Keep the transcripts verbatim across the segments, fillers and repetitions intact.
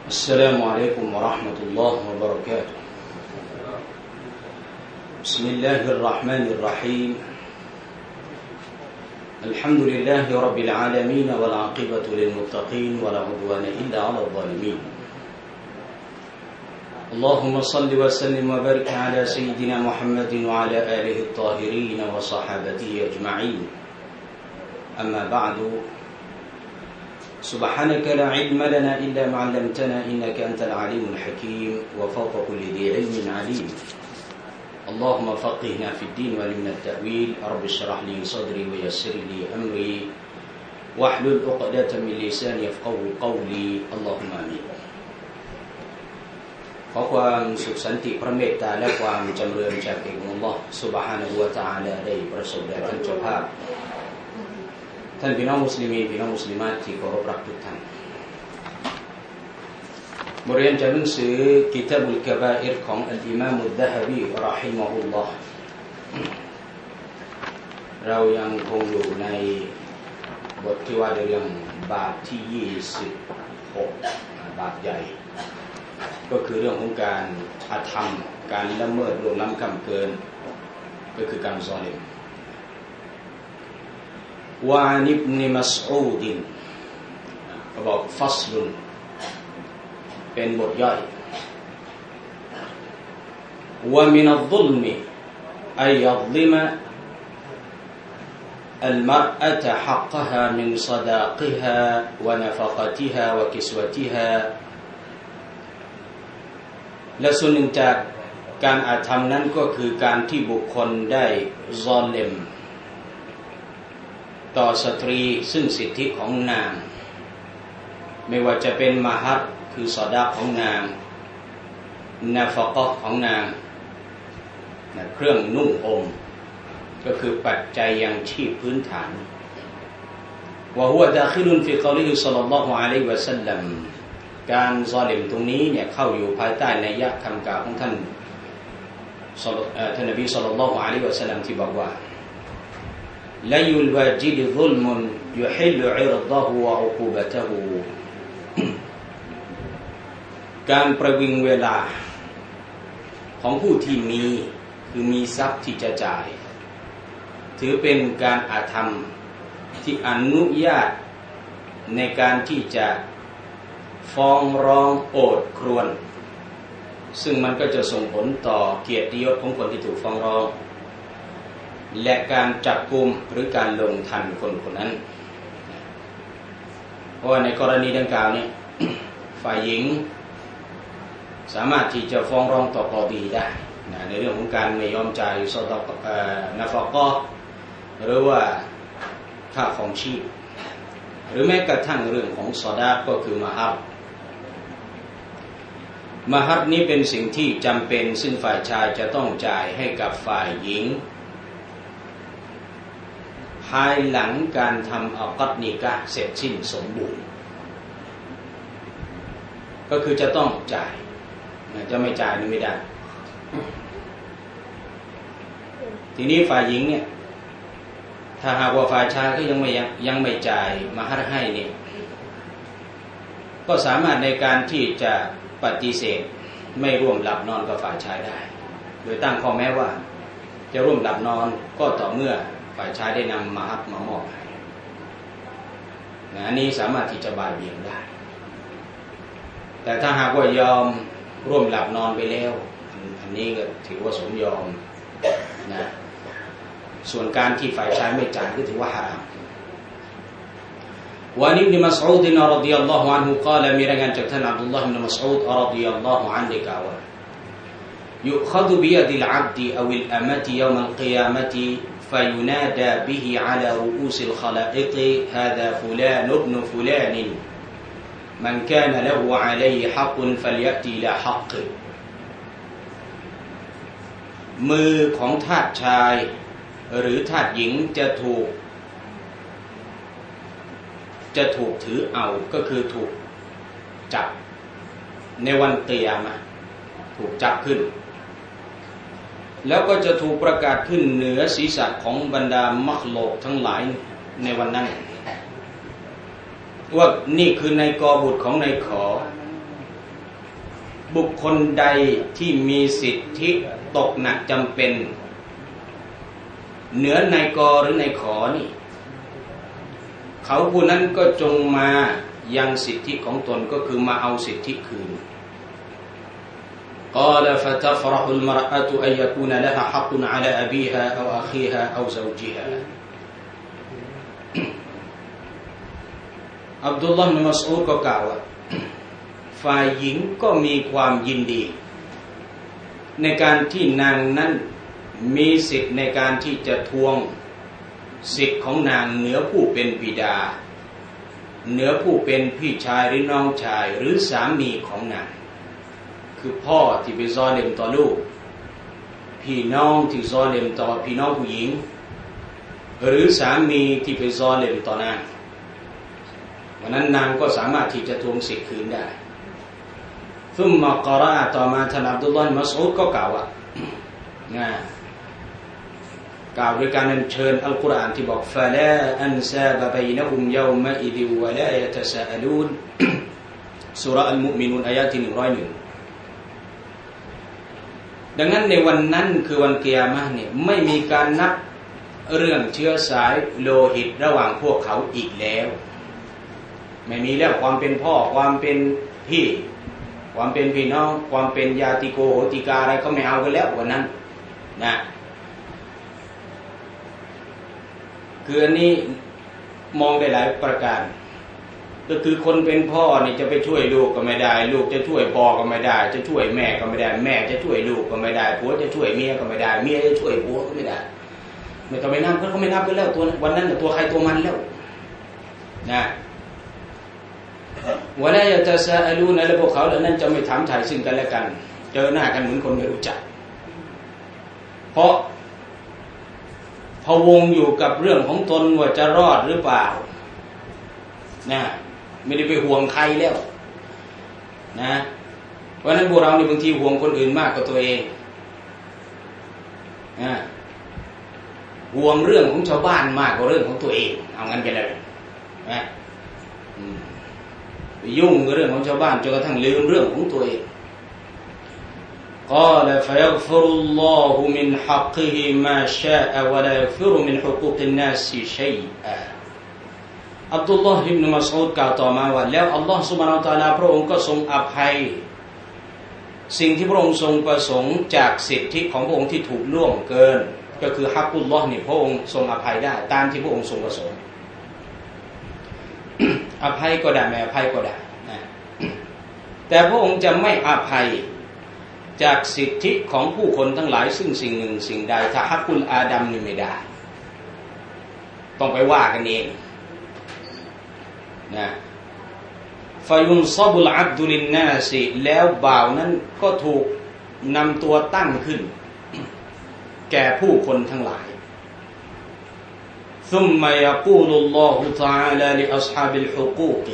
السلام عليكم ورحمة الله وبركاته بسم الله الرحمن الرحيم الحمد لله رب العالمين والعاقبة للمتقين ولا عدوان إلا على الظالمين اللهم صل وسلم وبارك على سيدنا محمد وعلى آله الطاهرين وصحابته أجمعين أما بعد سبحانك لا علم لنا إلا ما علمتنا إنك أنت العليم الحكيم وفوق كل ذي علم عليم اللهم فقهنا في الدين وعلمنا التأويل رب اشرح لي صدري ويسر لي أمري واحلل عقدة من لساني يفقهوا قولي اللهم آمين ขอความสุขสันติพระเมตตาและความจำเริญจากองค์อัลเลาะห์ซุบฮานะฮูวะตะอาลาได้ประสบแด่ท่านเจ้าภาพท่านพี่น้องมุสลิมีพี่น้องมุสลิมาที่เคารพรักทุกท่านบทเรียนจากหนังสือกิตาบุลกะบาอิรของอัลอิมามอัลซะฮะบีเราะฮิมะฮุลลอฮ์เรายังคงอยู่ในบทที่ว่าด้วยเรื่องบาปที่ยี่สิบหกบาปใหญ่ก็คือเรื่องของการอาธรรมการละเมิดล่วงล้ำล้ำเกินก็คือการซอลิมวะอันอิบนุมัสอูดเขาบอกฟัสลุนเป็นบทย่อยวะมินัลซุลมิอัยยัซลิมالمرأة حقها من صداقها ونفقتها وكسوتها และส่วนหนึ่งจากการอาธรรมนั้นก็คือการที่บุคคลได้ซอลิมต่อสตรีซึ่งสิทธิของนางไม่ว่าจะเป็นมหัรคือสอดาของนางนาฟะกะห์ของนางเครื่องนุ่งห่มก็คือปัจจัยยังชีพพื้นฐานวะฮุวะดาคิลุนฟิกอลิฮิศ็อลลัลลอฮุอะลัยฮิวะซัลลัมการซอลิมตรงนี้เนี่ยเข้าอยู่ภายใต้นัยยะคำกล่าวของท่านท่านนบีศ็อลลัลลอฮุอะลัยฮิวะซัลลัมที่บอกว่าละยุลวาจิดซุลมุนยุฮิลอิรฎะฮูวะอุกูบะตะฮูการประวิงเวลาของผู้ที่มีคือมีทรัพย์ที่จะจ่ายถือเป็นการอาธรรมที่อนุญาตในการที่จะฟ้องร้องโอดครวญซึ่งมันก็จะส่งผลต่อเกียรติยศของคนที่ถูกฟ้องร้องและการจับกุมหรือการลงทันคนคนนั้นเพราะว่าในกรณีดังกล่าวนี้ ฝ่ายหญิงสามารถที่จะฟ้องร้องต่อกอฎีได้นะในเรื่องของการไม่ยอมจ่ายซอดะเอ่อนาฟะกะห์หรือว่าค่าครองชีพหรือแม้กระทั่งเรื่องของซอดาก็คือมหัรมหัรนี้เป็นสิ่งที่จำเป็นซึ่งฝ่ายชายจะต้องจ่ายให้กับฝ่ายหญิงภายหลังการทำอัลกัดนิกะห์เสร็จสิ้นสมบูรณ์ก็คือจะต้องจ่ายจะไม่จ่ายนี่ไม่ได้ทีนี้ฝ่ายหญิงเนี่ยถ้าหากว่าฝ่ายชายก็ยังไม่ยังไม่จ่ายมหัรให้เนี่ยก็สามารถในการที่จะปฏิเสธไม่ร่วมหลับนอนกับฝ่ายชายได้โดยตั้งข้อแม้ว่าจะร่วมหลับนอนก็ต่อเมื่อฝ่ายชายได้นำมหัรมามอบให้อันนี้สามารถที่จะบ่ายเบี่ยงได้แต่ถ้าหากว่ายอมร่วมหลับนอนไปแล้วอันนี้ก็ถือว่าสมยอมนะส่วนการที่ฝ่ายชายไม่จ่ายก็ถือว่าหารามวะอิบนุมัสอูดรอฎิยัลลอฮุอันฮุกล่าวมีรายงานจากท่านอับดุลลอฮ์อิบนุมัสอูดรอฎิยัลลอฮุอันฮุกล่าวว่ายุคดบิยดิลอับดอวิลอะมะติยอมัลกิยามะติفينادى به على رؤوس الخلائق هذا فلان ابن فلان من كان له عليه حق فليأتي إلى حقه มือของทาสชายหรือทาสหญิงจะถูกจะถูกถือเอาก็คือถูกจับในวันกิยามะห์ถูกจับขึ้นแล้วก็จะถูกประกาศขึ้นเหนือศีรษะของบรรดามัคลุกทั้งหลายในวันนั้น ว่านี่คือในกอบุตรของในขอบุคคลใดที่มีสิทธิตกหนักจำเป็นเหนือนายกหรือนายขอนี่เขาผู้นั้นก็จงมายังสิทธิของตนก็คือมาเอาสิทธิคืนقال فتفرح المرأة أن يكون لها حق على أبيها أو أخيها أو زوجها อับดุลลอฮ์ บิน มัสอูดก็กล่าวว่าฝ่ายหญิงก็มีความยินดีในการที่นางนั้นมีสิทธิ์ในการที่จะทวงสิทธิ์ของนางเหนือผู้เป็นบิดาเหนือผู้เป็นพี่ชายหรือน้องชายหรือสามีของนางคือพ่อที่ไปซอเลมต่อลูกพี่น้องที่ซอเลมต่อพี่น้องผู้หญิงหรือสามีที่ไปซอเลมต่อนางวันนั้นนางก็สามารถที่จะทวงสิทธิ์คืนได้ซุมมากรอะต่อมาท่านอับดุลลอฮ์ มัสอูดก็กล่าวว่า กล่าวด้วยการอัญเชิญอัลกุรอานที่บอกฟะลาอันซาบะบัยนะฮุมยอมะอิซิวะลายะตะซาอลูนซูเราะห์อัลมุอ์มินูนอายะที่หนึ่งร้อยเอ็ดดังนั้นในวันนั้นคือวันกิยามะห์เนี่ยไม่มีการนับเรื่องเชื้อสายโลหิตระหว่างพวกเขาอีกแล้วไม่มีแล้วความเป็นพ่อความเป็นพี่ความเป็นพี่น้องความเป็นญาติโกโหติกาอะไรก็ไม่เอากันแล้ววันนั้นนะคืออันนี้มองได้หลายประการก็คือคนเป็นพ่อนี่จะไปช่วยลูกก็ไม่ได้ลูกจะช่วยพ่อก็ไม่ได้จะช่วยแม่ก็ไม่ได้แม่จะช่วยลูกก็ไม่ได้ผัวจะช่วยเมียก็ไม่ได้เมียจะช่วยผัวก็ไม่ได้ไม่ต้องไปนับเขาก็ไม่นับกันแล้วตัววันนั้นตัวใครตัวมันแล้วนะวะลายะตะซาอลูนแล้วพวกเขาเหล่านั้นจะไม่ถามถ่ายซึ่งกันและกันเจอหน้ากันเหมือนคนไม่รู้จักเพราะพะวงอยู่กับเรื่องของตนว่าจะรอดหรือเปล่านะไม่ได้ไปห่วงใครแล้วนะเพราะนั้นพวกเราในบางทีห่วงคนอื่นมากกว่าตัวเองนะห่วงเรื่องของชาวบ้านมากกว่าเรื่องของตัวเองเอางั้นไปเลยนะไปยุ่งกับเรื่องของชาวบ้านจนกระทั่งลืมเรื่องของตัวเองقال فيغفر الله من حقه ما شاء ولا يغفر من حقوق الناس شيئا อับดุลลอฮ์ อิบนุมัสอูดกล่าวต่อมาว่าแล้วอัลลอฮ์ซุบฮานะฮูวะตะอาลาพระองค์ก็ทรงอภัยสิ่งที่พระองค์ทรงประสงค์จากสิทธิของพระองค์ที่ถูกล่วงเกินก็คือฮักกุลลอฮ์นี่พระองค์ทรงอภัยได้ตามที่พระองค์ทรงประสงค์ อภัยก็ได้ไม่อภัยก็ได้นะแต่พระองค์จะไม่อภัยจากสิทธิของผู้คนทั้งหลายซึ่งสิ่งหนึ่งสิ่งใดถ้าฮักกุลอาดัมนี่ไม่ได้ต้องไปว่ากันเองนะฟายุนซอบุลอับดุลินนาสิแล้วบ่าวนั้นก็ถูกนำตัวตั้งขึ้นแก่ผู้คนทั้งหลายซุมมะยะกูลุลลอฮุตะอาลาลิอัศฮาบิลฮุกูก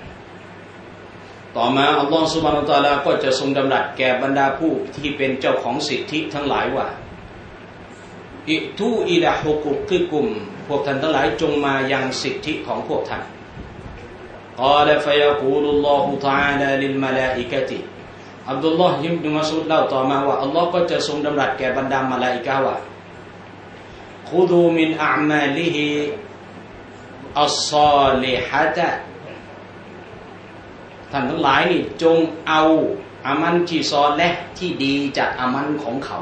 ต่อมาอัลลอฮฺซุบฮานะฮูวะตะอาลาก็จะทรงดำรัสแก่บรรดาผู้ที่เป็นเจ้าของสิทธิทั้งหลายว่าอิตูอิลาฮุกุกิกุมพวกท่านทั้งหลายจงมายังสิทธิของพวกท่านกาลฟะยะกูลุลลอฮุตะอาลาลิลมะลาอิกะติอับดุลลอฮ์ อิบนุมัสอูดเล่าต่อมาว่าอัลลอฮ์ก็จะทรงดำรัสแก่บรรดามลาอิกะฮ์ว่าคุดูมินอะอ์มาลิฮิอัศศอลิฮะตะท่านทั้งหลายนี่จงเอาอามันที่ซอและที่ดีจากอามันของเขา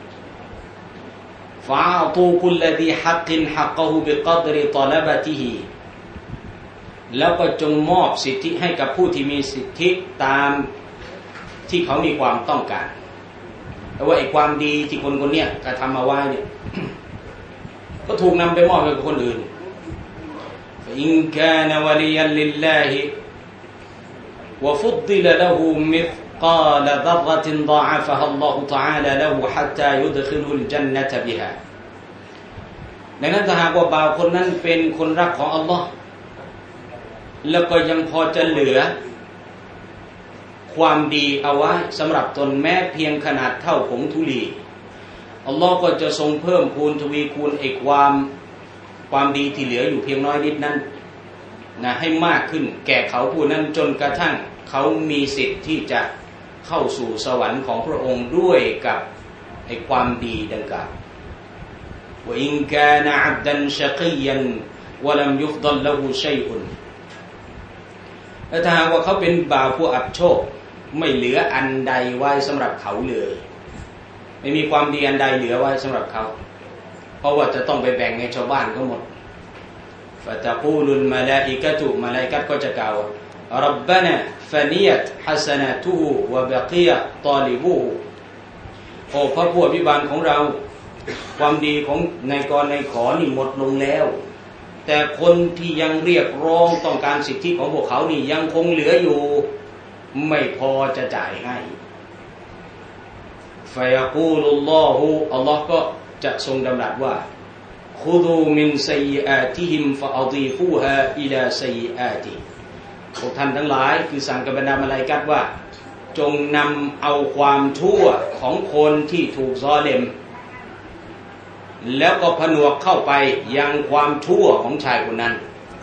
ฟาตูคุลลดีฮักกินฮักกะฮูบิกัดริตอลบะติฮิแล้วก็จงมอบสิทธิให้กับผู้ที่มีสิทธิตามที่เขามีความต้องการแต่ว่าไอ้ความดีที่คนคนเนี้ยกระทำมาไว้เนี่ย ก็ถูกนำไปมอบให้กับคนอื่นอินกานวะลิยันลิลลาฮิوفضل له مثقال ذرة ضاعفها الله تعالى له حتى يدخله الجنة بها ดังนั้นถ้าหากว่าบ่าวคนนั้นเป็นคนรักของอัลลอฮ์แล้วก็ยังพอจะเหลือความดีเอาไว้สำหรับตนแม้เพียงขนาดเท่าผงธุลีอัลลอฮ์ก็จะทรงเพิ่มพูนทวีคูณไอ้ความความดีที่เหลืออยู่เพียงน้อยนิดนั้นนะให้มากขึ้นแก่เขาผู้นั้นจนกระทั่งเขามีสิทธิ์ที่จะเข้าสู่สวรรค์ของพระองค์ด้วยกับไอ้ความดีดังกล่าวว่าอินกานะอับดันชักียันวะลัมยุฟดัลละฮูชัยอุนและถ้าหากว่าเขาเป็นบ่าวผู้อับโชคไม่เหลืออันใดไว้สำหรับเขาเลยไม่มีความดีอันใดเหลือไว้สำหรับเขาเพราะว่าจะต้องไปแบ่งให้ชาวบ้านก็หมดฟะตะกูลุลมะลาอิกะตุมะลาอิกะฮ์ก็จะกล่าวรับบานะฟะนิยัตฮัสนะตุฮุวะบะกียะตอลิบุฮุโอ้พระผู้อภิบาลของเราความดีของนายกรนายขอนี่หมดลงแล้วแต่คนที่ยังเรียกร้องต้องการสิทธิของพวกเขานี่ยังคงเหลืออยู่ไม่พอจะจ่ายให้ฟะยะกูลุลลอฮุอัลลอฮ์ก็จะทรงดำรัสว่าคุดูมินซัยอาติฮิมฟะอฎีฟูฮาอิลาซัยอาติพวกท่านทั้งหลายคือสั่งกับบรรดามลาอิกะฮ์ว่าจงนำเอาความชั่วของคนที่ถูกซอเลมแล้วก็ผนวกเข้าไปยังความชั่วของชายคนนั้น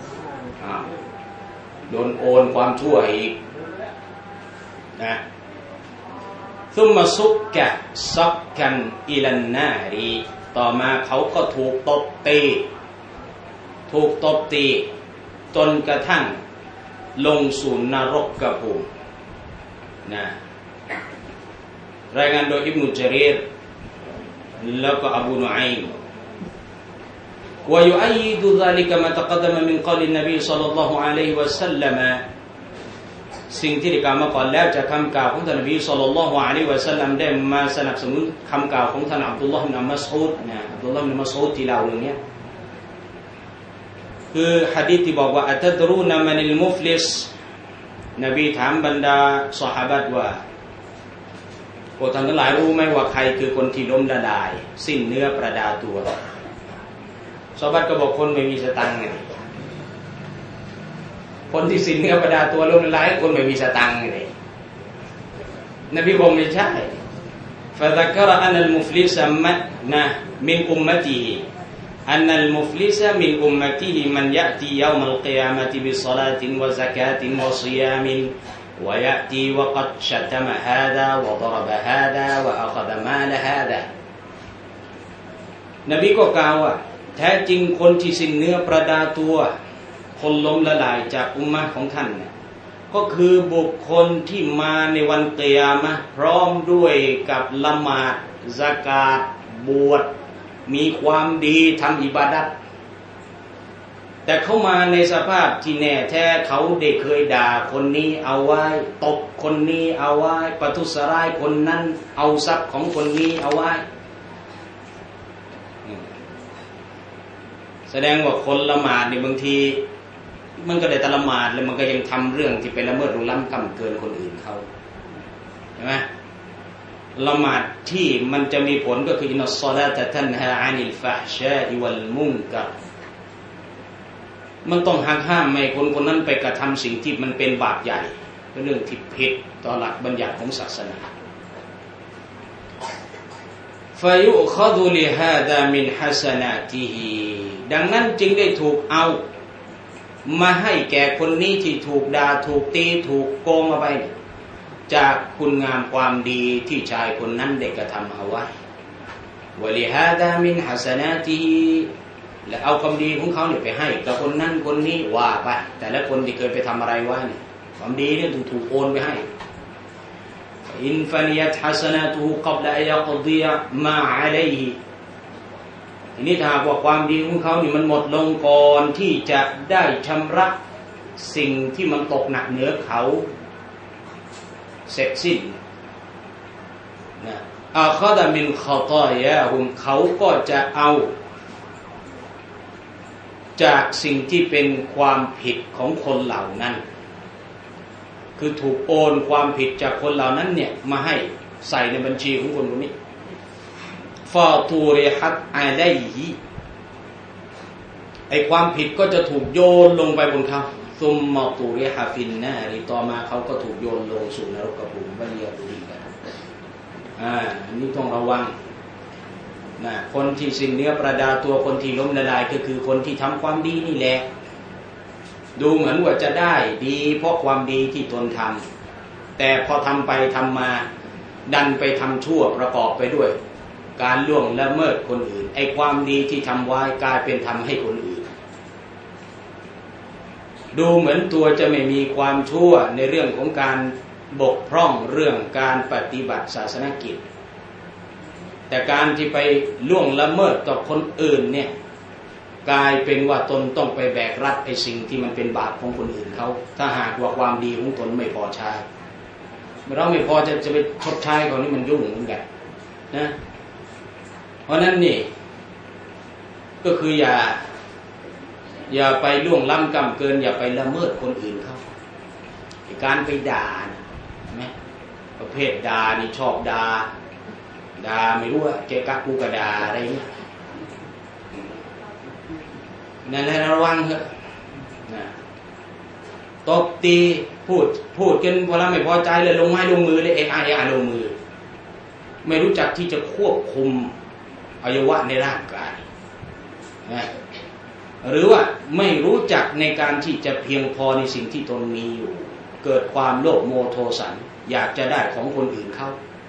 โดนโอนความชั่วอีกนะซุมมาซุกกะซักกันอิลันนารีต่อมาเขาก็ถูกตบตีถูกตบตีจนกระทั่งลงสู่นรกกระภูมินะรายงานโดยอิบนุจารีรแล้วก็อบูนุอัยม์ويؤيد ذلك ما تقدم من قول النبي صلى الله عليه وسلم สิ่งที่ได้กล่าวมาก่อนแล้วจากคำกล่าวของท่านนบีศ็อลลัลลอฮุอะลัยฮิวะซัลลัมได้มาสนับสนุนคำกล่าวของท่านอับดุลลอฮ์อิบนุมัสอูดนะอับดุลลอฮ์อิบนุมัสอูดที่เล่าเรื่องนี้คือหะดีษที่บอกว่าอัตดรูนะมันิลมุฟลิสนบีถามบรรดาซอฮาบะห์ว่าพวกท่านทั้งหลายรู้ไหมว่าใครคือคนที่ล้มละลายสิ้นเนื้อประดาตัวซอฮาบะห์ก็บอกคนไม่มีสตังค์ไงคนที่สิ้นเนื้อประดาตัวล้มละลายคนไม่มีสตังค์ไงนบีบอกไม่ใช่فذكر أن المفلس من أمته أن المفلس من أمته من يأتي يوم القيامة بصلاة وزكاة وصيام ويأتي وقد شتم هذا وضرب هذا وأخذ مال هذا นบีก็กล่าวว่าแท้จริงคนที่สิ้นเนื้อประดาตัวคนล้มละลายจากอุมมะห์ของท่านเนี่ยก็คือบุคคลที่มาในวันกิยามะห์พร้อมด้วยกับละหมาดซะกาตบวชมีความดีทำอิบาดัตแต่เขามาในสภาพที่แน่แท้เขาได้เคยด่าคนนี้เอาไว้ตบคนนี้เอาไว้ประทุษร้ายคนนั้นเอาทรัพย์ของคนนี้เอาไว้แสดงว่าคนละหมาดนี่บางทีมันก็ได้แต่ละหมาดแล้วมันก็ยังทำเรื่องที่เป็นละเมิดรุกล้ำกำเกินคนอื่นเขาใช่ไหมละหมาดที่มันจะมีผลก็คืออินนัสศอลาตะตันฮาอานิลฟะฮชาอิวัลมุนกัรมันต้องหักห้ามไม่คนคนนั้นไปกระทำสิ่งที่มันเป็นบาปใหญ่เป็นเรื่องที่ผิดต่อหลักบัญญัติของศาสนาฟายุคดุลิฮาดามินฮัสนาติฮิดังนั้นจึงได้ถูกเอามาให้แก่คนนี้ที่ถูกด่าถูกตีถูกโกงเอาไปจากคุณงามความดีที่ชายคนนั้นได้กระทำเอาไว้วะลิฮาดามินฮัสนาติฮิและเอาความดีของเขาเนี่ยไปให้กับคนนั้นคนนี้ว่าไปแต่ละคนที่เคยไปทำอะไรไว้เนี่ยความดีเนี่ยถูกถูกโอนไปให้อินฟานิยัตฮัสนาตุฮุกับละอัยกฎียะมาอะลัยฮิทีนี้ถ้าว่าความดีของเขานี่มันหมดลงก่อนที่จะได้ชำระสิ่งที่มันตกหนักเหนือเขาเสร็จสิ้นนะอาคาดะมินคอตอยะฮุมเขาก็จะเอาจากสิ่งที่เป็นความผิดของคนเหล่านั้นคือถูกโอนความผิดจากคนเหล่านั้นเนี่ยมาให้ใส่ในบัญชีของคนคนนี้ฟาตูริฮัตอะลัยฮิไอความผิดก็จะถูกโยนลงไปบนเขาซุมมาตูริฮะฟินนาริต่อมาเขาก็ถูกโยนลงสู่นรกกระภูมิบะเลียตุลีกันอ่าอันนี้ต้องระวังนะคนที่สิ้นเนื้อประดาตัวคนที่ล้มละลายก็คือคนที่ทำความดีนี่แหละดูเหมือนว่าจะได้ดีเพราะความดีที่ตนทแต่พอทำไปทำมาดันไปทำชั่วประกอบไปด้วยการล่วงละเมิดคนอื่นไอ้ความดีที่ทำไว้กลายเป็นทำให้คนอื่นดูเหมือนตัวจะไม่มีความชั่วในเรื่องของการบกพร่องเรื่องการปฏิบัติศาสนกิจแต่การที่ไปล่วงละเมิดต่อคนอื่นเนี่ยกลายเป็นว่าตนต้องไปแบกรับไอ้สิ่งที่มันเป็นบาปของคนอื่นเขาถ้าหากว่าความดีของตนไม่พอใช้เราไม่พอจะจะไปชดใช้เขานี่มันยุ่งเหมือนกันนะเพราะนั้นนี่ก็คืออย่าอย่าไปล่วงล้ำกำเกินอย่าไปละเมิดคนอื่นเขาการไปด่าใช่ไหมประเภทด่านี่ชอบด่าด่าไม่รู้ว่าเกะกะกูกระด่าอะไรเนี่ยนั่นแหละระวังเถอะนะตบตีพูดพูดกันพอเราไม่พอใจเลยลงไม้ลงมือเลยเอะอะเอะอะลงมือไม่รู้จักที่จะควบคุมอวัยวะในร่างกายนะหรือว่าไม่รู้จักในการที่จะเพียงพอในสิ่งที่ตนมีอยู่เกิดความโลภโมโทสันอยากจะได้ของคนอื่นเขา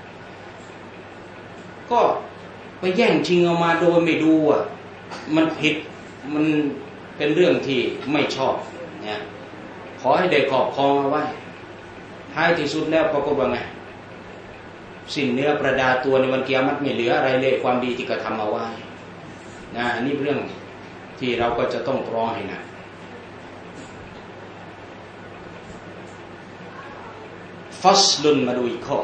ก็ไปแย่งชิงเอามาโดยไม่ดูอ่ะมันผิดมันเป็นเรื่องที่ไม่ชอบเนี่ยขอให้ได้ครอบครองเอาไว้ท้ายที่สุดแล้วปรากฏว่าไงสิ้นเนื้อประดาตัวในวันเกียรติไม่เหลืออะไรเลยความดีที่กระทำเอาไว้นะอันนี้เรื่องที่เราก็จะต้องตรองให้หนักฟัสลุนมาดูอีกข้อ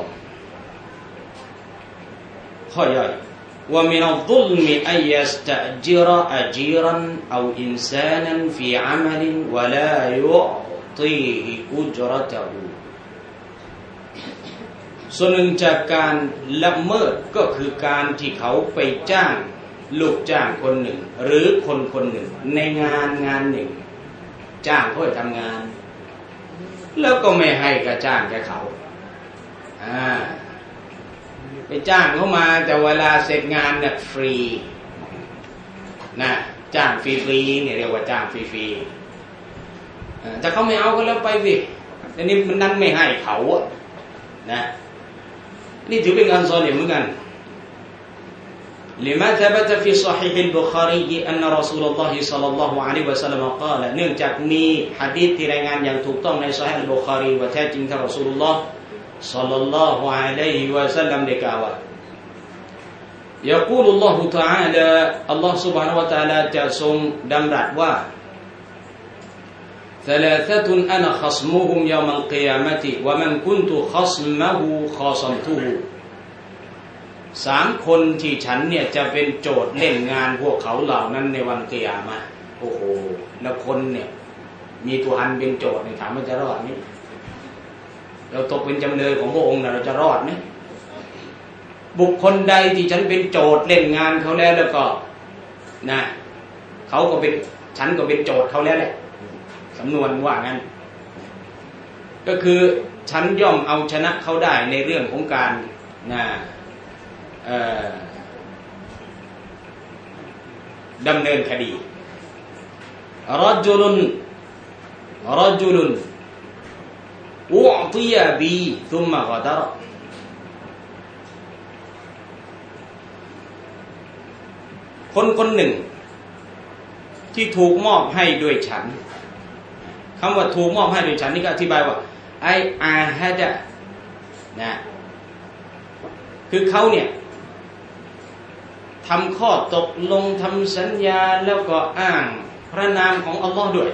ข้อย่อยว่ามินัลซุลมิอัยยัสตะจิรอะจีรันเอาอินซานันฟีอะมัลวะลายุตีฮิอุจเราะตะฮูส่วนหนึ่งจากการละเมิดก็คือการที่เขาไปจ้างลูกจ้างคนหนึ่งหรือคนคนหนึ่งในงานงานหนึ่งจ้างเขาไปทำงานแล้วก็ไม่ให้กระจ้างแกเขาอ่าไปจ้างเขามาแต่เวลาเสร็จงานเนี่ยฟรีนะจ้างฟรีๆเนี่ยเรียกว่าจ้างฟรีๆแต่เขาไม่เอาก็แล้วไปสิแต่นี่มันนั้นไม่ให้เขาอะนะนี่ถือเป็นการสอนเหมือนกันلما ثبت في صحيح البخاري أن رسول الله صلى الله عليه وسلم قال เนื่องจากมีหะดีษที่รายงานอย่างถูกต้องในซอฮีฮ์อัลบุคารีว่าแท้จริงท่านรอซูลุลลอฮ์ศ็อลลัลลอฮุอะลัยฮิวะซัลลัมได้กล่าวว่า يقول الله تعالى อัลลอฮ์ سبحانه และ تعالى จะทรงดำรัสว่า ثلاثة أنا خصمهم يوم القيامة ومن كنت خصمه خاصمتهสามคนที่ฉันเนี่ยจะเป็นโจทย์เล่นงานพวกเขาเหล่านั้นในวันกิยามะห์โอ้โหแล้วคนเนี่ยมีตัวอันเป็นโจทย์เนี่ยถามว่าจะรอดไหมเราตกเป็นจำเลยของพระองค์เราจะรอดไหมบุคคลใดที่ฉันเป็นโจทย์เล่นงานเขาแล้วแล้วก็นะเขาก็เป็นฉันก็เป็นโจทย์เขาแล้วแหละสำนวนว่างั้นก็คือฉันย่อมเอาชนะเขาได้ในเรื่องของการนะดำเนินคดีรจุลุนรจุลุนอุอติยะบีซุมมะกะดะรคนคนหนึ่งที่ถูกมอบให้ด้วยฉันคำว่าถูกมอบให้ด้วยฉันนี่ก็อธิบายว่าไออาฮะดะนะคือเขาเนี่ยทำข้อตกลงทำสัญญาแล้วก็อ้างพระนามของอัลลอฮ์ด้วย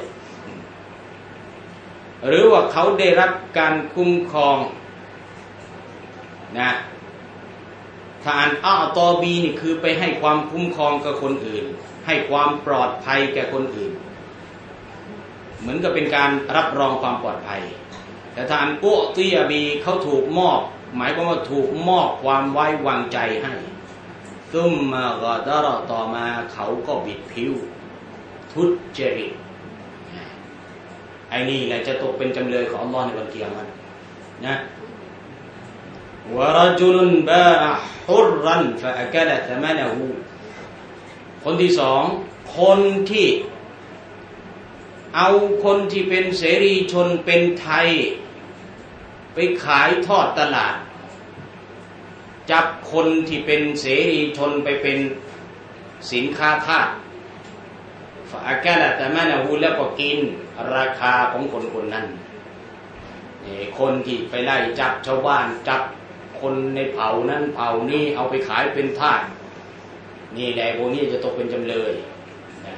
หรือว่าเขาได้รับการคุ้มครองนะถ้าอ่านอัตอบีนี่คือไปให้ความคุ้มครองกับคนอื่นให้ความปลอดภัยแก่คนอื่นเหมือนกับเป็นการรับรองความปลอดภัยแต่ถ้าอ่านอุติยะบีเขาถูกมอบหมายความว่าถูกมอบความไว้วางใจให้ซุมมะกะดะรอต่อมาเขาก็บิดผิวทุจริตไอ้นี่แหละจะตกเป็นจำเลยของอัลเลาะห์ในวันกิยามะห์นะวะรจุลุนบาอะฮุรรันฟะอะกะละธะมะนะฮูคนที่สองคนที่เอาคนที่เป็นเสรีชนเป็นไทยไปขายทอดตลาดจับคนที่เป็นเสรีชนไปเป็นสินค้าทาสฝากแกละแต่แม่นะฮูแล้วก็กินราคาของคนคนนั้นคนที่ไปไล่จับชาวบ้านจับคนในเผ่านั้นเผ่านี้เอาไปขายเป็นทาสนี่แหละพวกนี้จะตกเป็นจำเลยนะ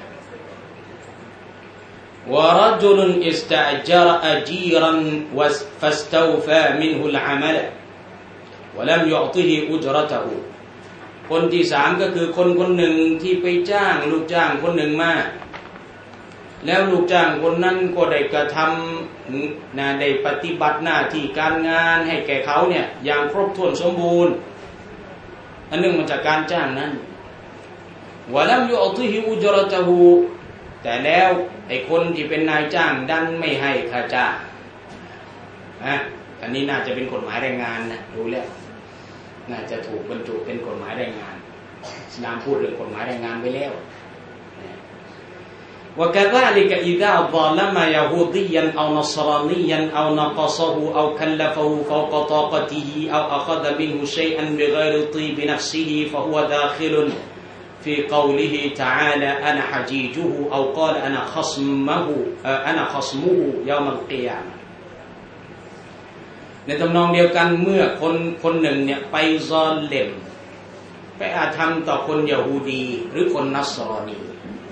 วะรจุลอิสตะจาระอจีรันฟัสตาวฟามินฮุลอามัลวะลัมยุอติฮิอุจเราะตะฮูคนที่สามก็คือคนคนหนึ่งที่ไปจ้างลูกจ้างคนหนึ่งมาแล้วลูกจ้างคนนั้นก็ได้กระทำนะได้ปฏิบัติหน้าที่การงานให้แก่เขาเนี่ยอย่างครบถ้วนสมบูรณ์อันหนึ่งมาจากการจ้างนั้นวะลัมยุอติฮิอุจเราะตะฮูแต่แล้วไอ้คนที่เป็นนายจ้างดันไม่ให้ค่าจ้างนะอันนี้น่าจะเป็นกฎหมายแรงงานนะดูแล้วน่าจะถูกบรรจุเป็นกฎหมายแรงงานอิสลามพูดเรื่องกฎหมายแรงงานไว้แล้วوكذلك إذا ظلم يهوديا أو نصرانيا أو نقصه أو كلفه فوق طاقته أو أخذ منه شيئا بغير طيب نفسه فهو داخل في قوله تعالى أنا حجيجه أو قال أنا خصمه أنا خصمه يوم القيامة ในตำนองเดียวกันเมื่อคนคนหนึ่งเนี่ยไปซอลเลมไปอาธรรมต่อคนยะฮูดีหรือคนนัสรอนี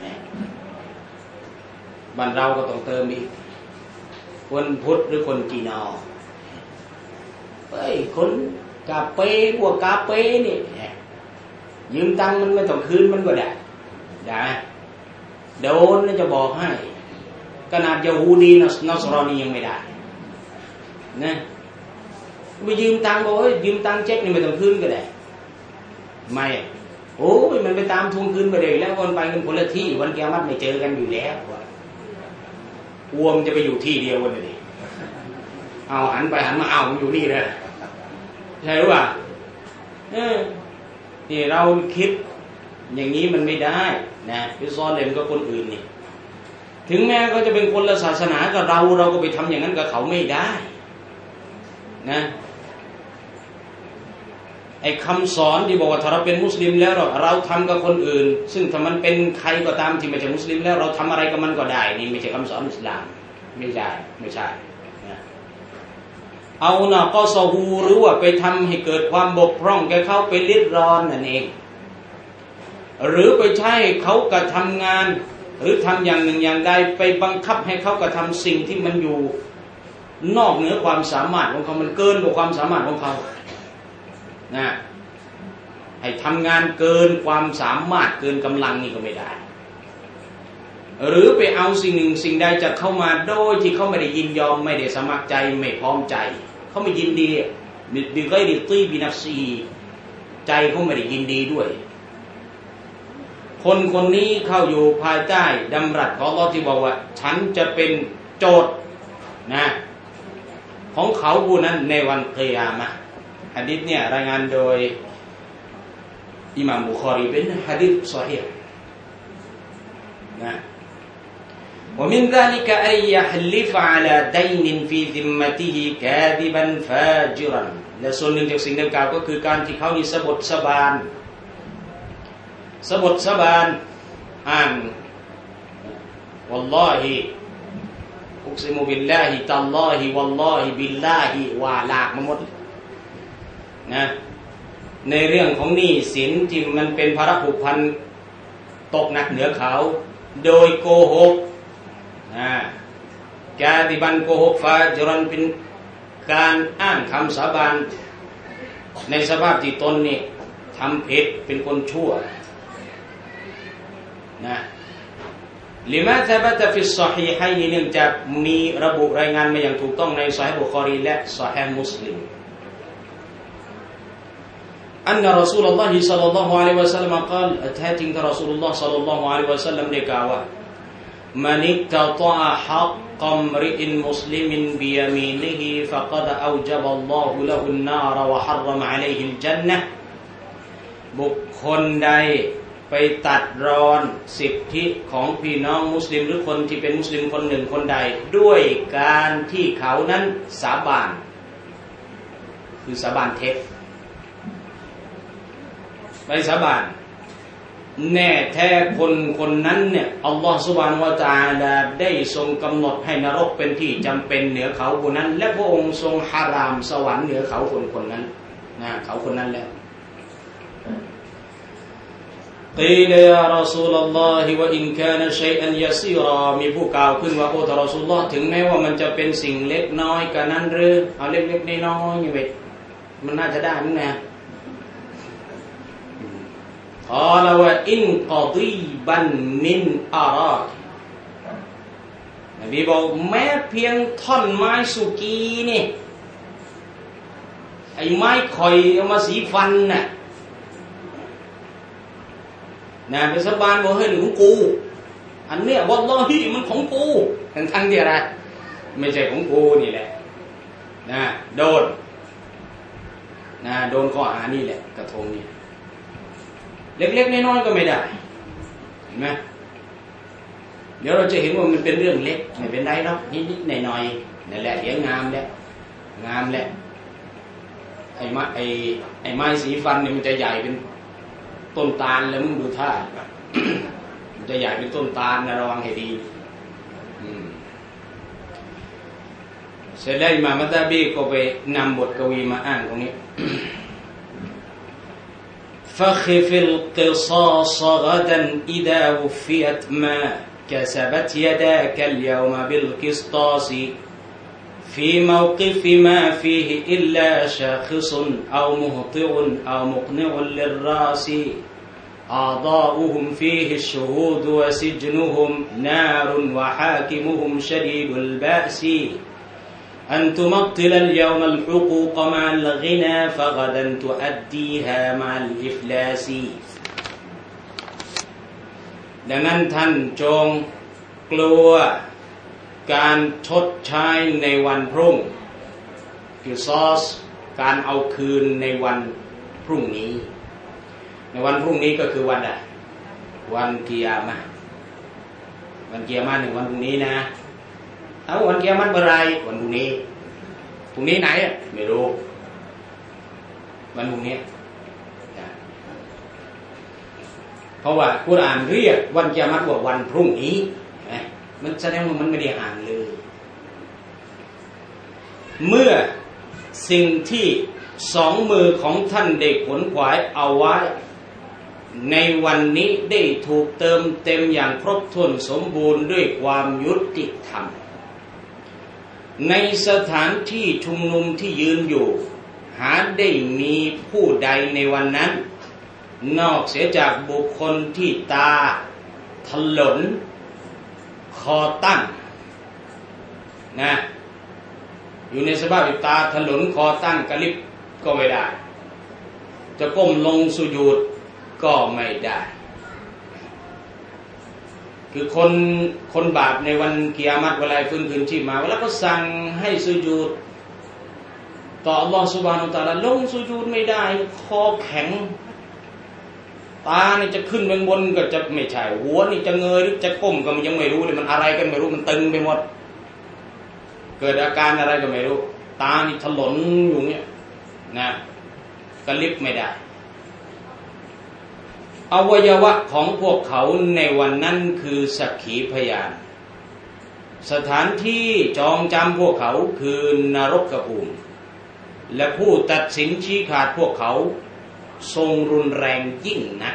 บ้านเราก็ต้องเติมอีกคนพุทธหรือคนจีนอเฮ้ยคนกาเป้พวกกาเป้นี่ยืมตังค์มันไม่ต้องคืนมันก็ได้ได้โดนน่าจะบอกให้ขนาดยะฮูดีนัสรอนียังไม่ได้นะไปยืมตังค์บอกว่ายืมตังค์เช็คนี่ไม่ต้องคืนก็ได้ไม่โอ้ยมันไปตามทวงคืนไปเลยแล้วคนไปกันคนละที่วันเกียรติไม่เจอกันอยู่แล้วอวมจะไปอยู่ที่เดียวกันเลยเอาหันไปหันมาเอาอยู่นี่เลยใช่หรือเปล่าเออที่เราคิดอย่างนี้มันไม่ได้นะไปซ้อนเล่นกับคนอื่นนี่ถึงแม้เขาจะเป็นคนละศาสนากับเราเราก็ไปทำอย่างนั้นกับเขาไม่ได้นะไอ้คำสอนที่บอกว่าถ้าเราเป็นมุสลิมแล้วเราเราทำกับคนอื่นซึ่งถ้ามันเป็นใครก็ตามที่ไม่ใช่มุสลิมแล้วเราทำอะไรกับมันก็ได้นี่ไม่ใช่คำสอนอิสลามไม่ใช่ไม่ใช่นะเอานะก็ซอฮูหรือว่าไปทำให้เกิดความบกพร่องแก่เขาไปลิดรอนนั่นเองหรือไปใช้เขากระทำงานหรือทำอย่างหนึ่งอย่างใดไปบังคับให้เขากระทำสิ่งที่มันอยู่นอกเหนือความสามารถของเขามันเกินกว่าความสามารถของเขานะให้ทำงานเกินความสามารถเกินกำลังนี่ก็ไม่ได้หรือไปเอาสิ่งหนึ่งสิ่งใดจะเข้ามาโดยที่เขาไม่ได้ยินยอมไม่ได้สมัครใจไม่พร้อมใจเขาไม่ยินดีบิกอยดิตีบินัฟซีใจเขาไม่ได้ยินดีด้วยคนคนนี้เข้าอยู่ภายใต้ดำรัสของอัลเลาะห์ที่บอกว่าฉันจะเป็นโจทย์นะของเขาผู้นั้นในวันกิยามะห์หะดีษเนี่ยรายงานโดยอิหม่ามบุคอรีเป็นหะดีษซอฮีห์นะ ومن ذلك أن يحلف على دين في ذمته كاذبا فاجرا และส่วนหนึ่งจากสิ่งดังกล่าวก็คือการที่เขานี่สะบดสะบานสะบดสะบานอ้างวัลลอฮิอุกซิมุบิลลาฮิตัลลอฮิวัลลอฮิบิลลาฮิวาลากมาหมดนะในเรื่องของหนี้สินที่มันเป็นภาระผูกพันตกหนักเหนือเขาโดยโกหกนะกาดิบันโกหกฟาจรันเป็นการอ้างคำสาบานในสภาพที่ตนนี่ทำผิดเป็นคนชั่วนะลิมาซะบะตะฟิศศอฮีฮัยน์เนื่องจากมีระบุรายงานมาอย่างถูกต้องในซอฮีฮ์บุคอรีและซอฮีฮ์มุสลิมอันนะรอซูลุลลอฮิศ็อลลัลลอฮุอะลัยฮิวะซัลลัมกล่าวแท้จริงท่านรอซูลุลลอฮ์ศ็อลลัลลอฮุอะลัยฮิวะซัลลัมได้กล่าวว่ามันอิกตะฏอฮักกัมริอินมุสลิมินบิยามีนิฮิฟะกัดเอาญะบัลลอฮุละหุนนารวะฮัรรมะอะลัยฮิลญันนะห์บุคคลใดไปตัดรอนสิทธิของพี่น้องมุสลิมหรือคนที่เป็นมุสลิมคนหนึ่งคนใดด้วยการที่เขานั้นสาบานคือสาบานเท็จไปสาบานแน่แท้คนคนนั้นเนี่ยอัลลอฮฺซุบฮานะฮูวะตะอาลาได้ทรงกำหนดให้นรกเป็นที่จำเป็นเหนือเขาคนนั้นและพระองค์ทรงฮารามสวรรค์เหนือเขาคนคนนั้นนะเขาคนนั้นแล้วกีลยารอซูลุลลอฮิวะอินกานะชัยอันยะซีรอมีผู้กล่าวขึ้นว่าโอ้ท่านรอซูลุลลอฮ์ถึงแม้ว่ามันจะเป็นสิ่งเล็กน้อยกว่านั้นหรือเอาเล็กๆน้อยๆอย่างเงี้ยมันน่าจะได้มั้งนะกล่าวว่าอินกอดีบันมินอารากนบีบอกแม้เพียงท่อนไม้สุกีนี่ไอ้ไม้ข่อยเอามาสีฟันน่ะนะเป็นสาบานบอกให้หรือของกูอันเนี้ยวัลลอฮิมันของกูทั้งทั้งที่อะไรไม่ใช่ของกูนี่แหละนะโดนนะโดนข้อหานี่แหละกระทงนี่เล็กๆน้อยๆก็ไม่ได้เห็นไหมเดี๋ยวเราจะเห็นว่ามันเป็นเรื่องเล็กไม่เป็นไรหรอกนิดๆหน่อยๆนั่นแหละเดี๋ยวงามแล้วงามแล้วไอ้ไม้ไอ้ไอ้ไม้สีฟันเนี่ยมันจะใหญ่เป็นต้นตาลแล้วมึงดูท่า มันจะใหญ่เป็นต้นตาลนะระวังให้ดีเสร็จแล้วอิหม่ามมัตตะบีก็ไปนำบทกวีมาอ่านตรงนี้ فخف القصاص غدا إذا وفيت ما كسبت يداك اليوم بالقسطاس في موقف ما فيه إلا شاخص أو مهطع أو مقنع للراس أعضاؤهم فيه الشهود وسجنهم نار وحاكمهم شديد البأس أن تمطل اليوم الحقوق مع الغنى فغدا تؤديها مع الإفلاس ดังนั้นท่านจงกลัวการชดใช้ในวันพรุ่งคือซอสการเอาคืนในวันพรุ่งนี้ในวันพรุ่งนี้ก็คือวันอะไรวันกิยามะห์วันกิยามะห์ในวันพรุ่งนี้นะเอาวันกิยามะห์เมื่อไรวันพรุ่งนี้พรุ่งนี้ไหนไม่รู้วันพรุ่งนี้เพราะว่ากุรอานเรียกวันกิยามะห์ว่าวันพรุ่งนี้มันแสดงว่ามันไม่ได้อ่านเลยเมื่อสิ่งที่สองมือของท่านได้ขวนขวายเอาไว้ในวันนี้ได้ถูกเติมเต็มอย่างครบถ้วนสมบูรณ์ด้วยความยุติธรรมในสถานที่ชุมนุมที่ยืนอยู่หาได้มีผู้ใดในวันนั้นนอกเสียจากบุคคลที่ตาถลนคอตั้งนะอยู่ในสภาพตาถลนคอตั้งกระลิบก็ไม่ได้จะก้มลงสุญูดก็ไม่ได้คือคนคนบาปในวันกิยามะห์เวลาฟื้นคืนชีพมาเวลาก็สั่งให้สุญูดต่ออัลลอฮฺซุบฮานะฮูวะตะอาลาลงสุญูดไม่ได้คอแข็งตานี่จะขึ้นไปบนก็จะไม่ใช่หัวนี่จะเงยหรือจะก้มก็มันยังไม่รู้เลยมันอะไรกันไม่รู้มันตึงไปหมดเกิดอาการอะไรก็ไม่รู้ตานี่ถลนอยู่เนี่ยนะกระลิบไม่ได้อวัยวะของพวกเขาในวันนั้นคือสักขีพยานสถานที่จองจำพวกเขาคือนรกภูมิและผู้ตัดสินชี้ขาดพวกเขาทรงรุนแรงยิ่งนะ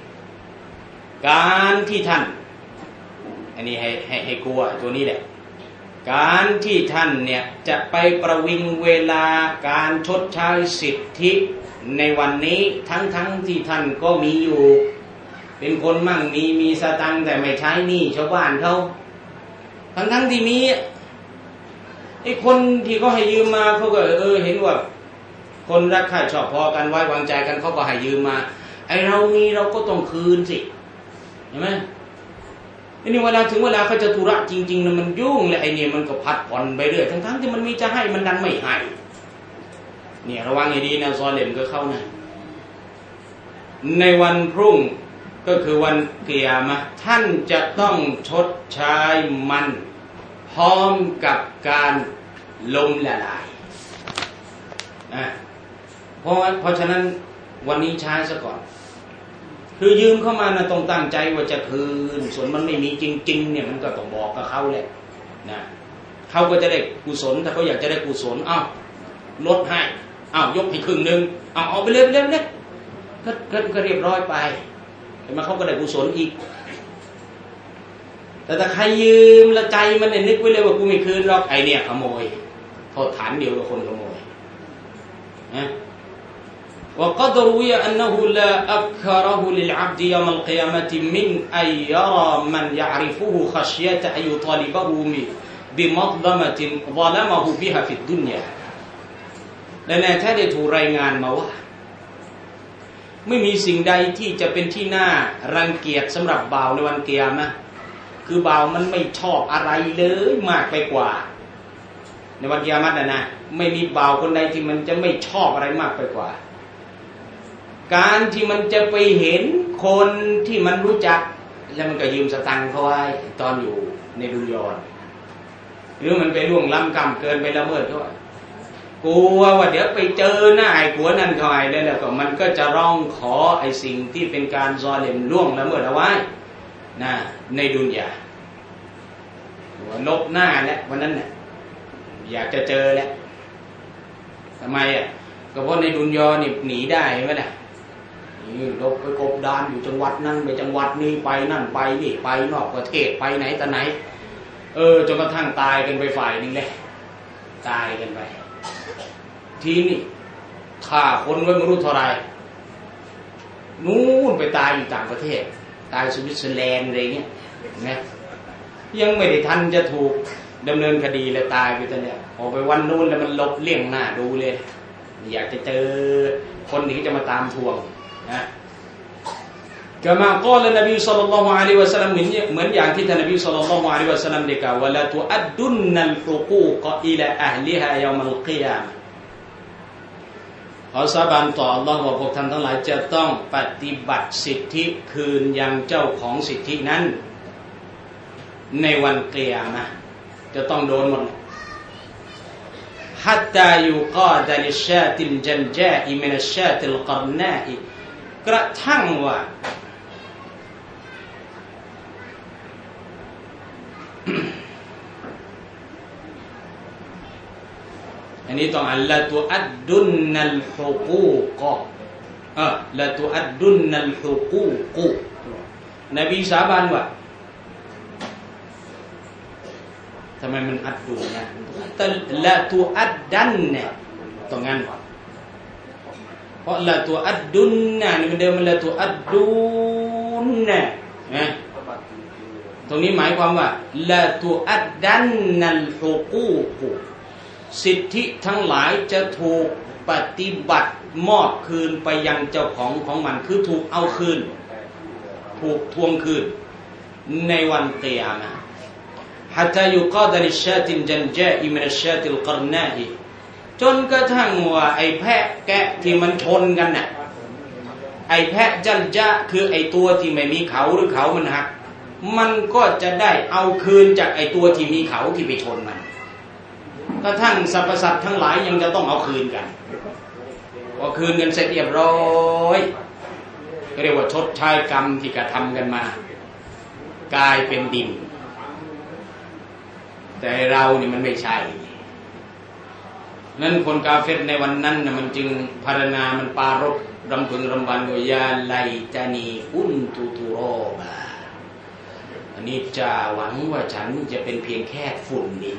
การที่ท่านอันนี้ให้ให้ให้กลัวตัวนี้แหละการที่ท่านเนี่ยจะไปประวิงเวลาการชดใช้สิทธิในวันนี้ทั้งทั้งที่ท่านก็มีอยู่เป็นคนมั่งมีมีสตังค์แต่ไม่ใช้หนี้ชาวบ้านเขาทั้งทั้งที่มีไอ้คนที่เขาให้ยืมมาเขาก็เออเห็นว่าคนรักใคร่ชอบพอกันไว้วางใจกันเขาก็ให้ยืมมาไอ้เรามีเราก็ต้องคืนสิเห็นไหมไอ้นี่เวลาถึงเวลาเขาจะธุระจริงๆนะมันยุ่งเลยไอ้นี่มันก็พัดผ่อนไปเรื่อยทั้งๆที่มันมีจะให้มันดันไม่ให้เนี่ยระวังให้ดีนะซอเลมก็เข้านะในวันพรุ่งก็คือวันกิยามะห์ท่านจะต้องชดใช้มันพร้อมกับการล้มละลายนะเพราะเพราะฉะนั้นวันนี้ใช้ซะก่อนคือยืมเข้ามานะต้องตั้งใจว่าจะคืนส่วนมันไม่มีจริงๆเนี่ยมันก็ต้องบอกกับเขาแหละนะเขาก็จะได้กุศลถ้าเขาอยากจะได้กุศลอ้าวลดให้อ้าวยกให้ครึ่งนึงเอาเอาไปเรื่อยๆๆก็ก็ก็เรียบร้อยไปเห็นมั้ยเขาก็ได้กุศลอีกแต่ถ้าใครยืมละใจมันเนี่ยนึกไว้เลยว่ากูไม่คืนหรอกไอเนี่ยขโมยโทษฐานเดียวกับคนขโมยนะوقد روي أنه لا أكره للعبد يوم القيامة من أن يرى من يعرفه خشية أن يطالبه بمظلمة ظلمه بها في الدنيا และในแท้ได้ถูกรายงานมาว่าไม่มีสิ่งใดที่จะเป็นที่น่ารังเกียจสำหรับบ่าวในวันกิยามะห์คือบ่าวมันไม่ชอบอะไรเลยมากไปกว่าในวันกิยามะห์น่ะนะไม่มีบ่าวคนใดที่มันจะไม่ชอบอะไรมากไปกว่าการที่มันจะไปเห็นคนที่มันรู้จักแล้วมันก็ยืมสตังค์เขาไว้ตอนอยู่ในดุนยาหรือมันไปล่วงล้ำกรรมเกินไปละเมิดเขากลัวว่าเดี๋ยวไปเจอหน้าไอ้ผัวนั่นเขาไอ้แล้วก็มันก็จะร้องขอไอ้สิ่งที่เป็นการซอเลมล่วงละเมิดเอาไว้นะในดุนยาว่านกหน้าแล้ววันนั้นน่ะอยากจะเจอแล้วทำไมอ่ะก็เพราะในดุนยานี่หนีได้ใช่ไหมล่ะนี่ลบไปกบดานอยู่จังหวัดนั้นไปจังหวัดนี้ไปนั่นไปนี่ไปนอกประเทศไปไหนแต่ไหนเออจนกระทั่งตายกันไปฝ่ายนึงเลยตายกันไปทีนี่ฆ่าคนไว้ไม่รู้เท่าไรนู้นไปตายอยู่ต่างประเทศตายสวิตเซอร์แลนด์อะไรเงี้ยนะยังไม่ได้ทันจะถูกดำเนินคดีเลยตายไปตอนเนี้ยออกไปวันนู้นแล้วมันลบเลี่ยงหน้าดูเลยอยากจะเจอคนที่จะมาตามทวงนะกะมากอลนบีศ็อลลัลลอฮุอะลัยฮิวะซัลลัมเหมือนเหมือนอย่างที่ท่านนบีศ็อลลัลลอฮุอะลัยฮิวะซัลลัมได้กล่าวว่าละตุอัดดุนนัลฮุกูกอิลาอะห์ลิฮายอมัลกิยามะห์ขอสาบานต่ออัลเลาะห์ว่าพวกท่านทั้งหลายจะต้องปฏิบัติสิทธิคืนยังเจ้าของสิทธินั้นในวันกิยามะห์จะต้องโดนหมดحتى يقاد للشاة الجلجاء من الشاة القرناء กระทั่งว่าอันนี้ต้องอัลละตุอัดดุนนัลฮุกูกเออละตุอัดดุนนัลฮุกูกนบีสาบานว่าทำไมมันอัดดุนนะละตุอัดดันเนี่ยตรงนั้นเพราะละตุอัดดุนนะนี่มันเดิมมันละตุอัดดุนนะนะตรงนี้หมายความว่าละตุอัดดันนัลฮุกูกสิทธิทั้งหลายจะถูกปฏิบัติมอบคืนไปยังเจ้าของของมันคือถูกเอาคืนถูกทวงคืนในวันกิยามะห์حتى يقاد للشاة الجلجاء من الشاة القرناء จนกระทั่งว่าไอ้แพะแกะที่มันชนกันน่ะไอ้แพะจัลจาคือไอ้ตัวที่ไม่มีเขาหรือเขามันหักมันก็จะได้เอาคืนจากไอ้ตัวที่มีเขาที่ไปชนมันกระทั่งสรรพสัตว์ทั้งหลายยังจะต้องเอาคืนกันพอคืนกันเสร็จเรียบร้อยก็เรียกว่าชดใช้กรรมที่กระทำกันมากลายเป็นดินแต่เรานี่มันไม่ใช่นั้นคนกาเฟรในวันนั้นนะมันจึงพารณามันปารภรำพึงรำพันว่ายาไลตานีอุนตุตุโรบาอันนี้จะหวังว่าฉันจะเป็นเพียงแค่ฝุ่นดิน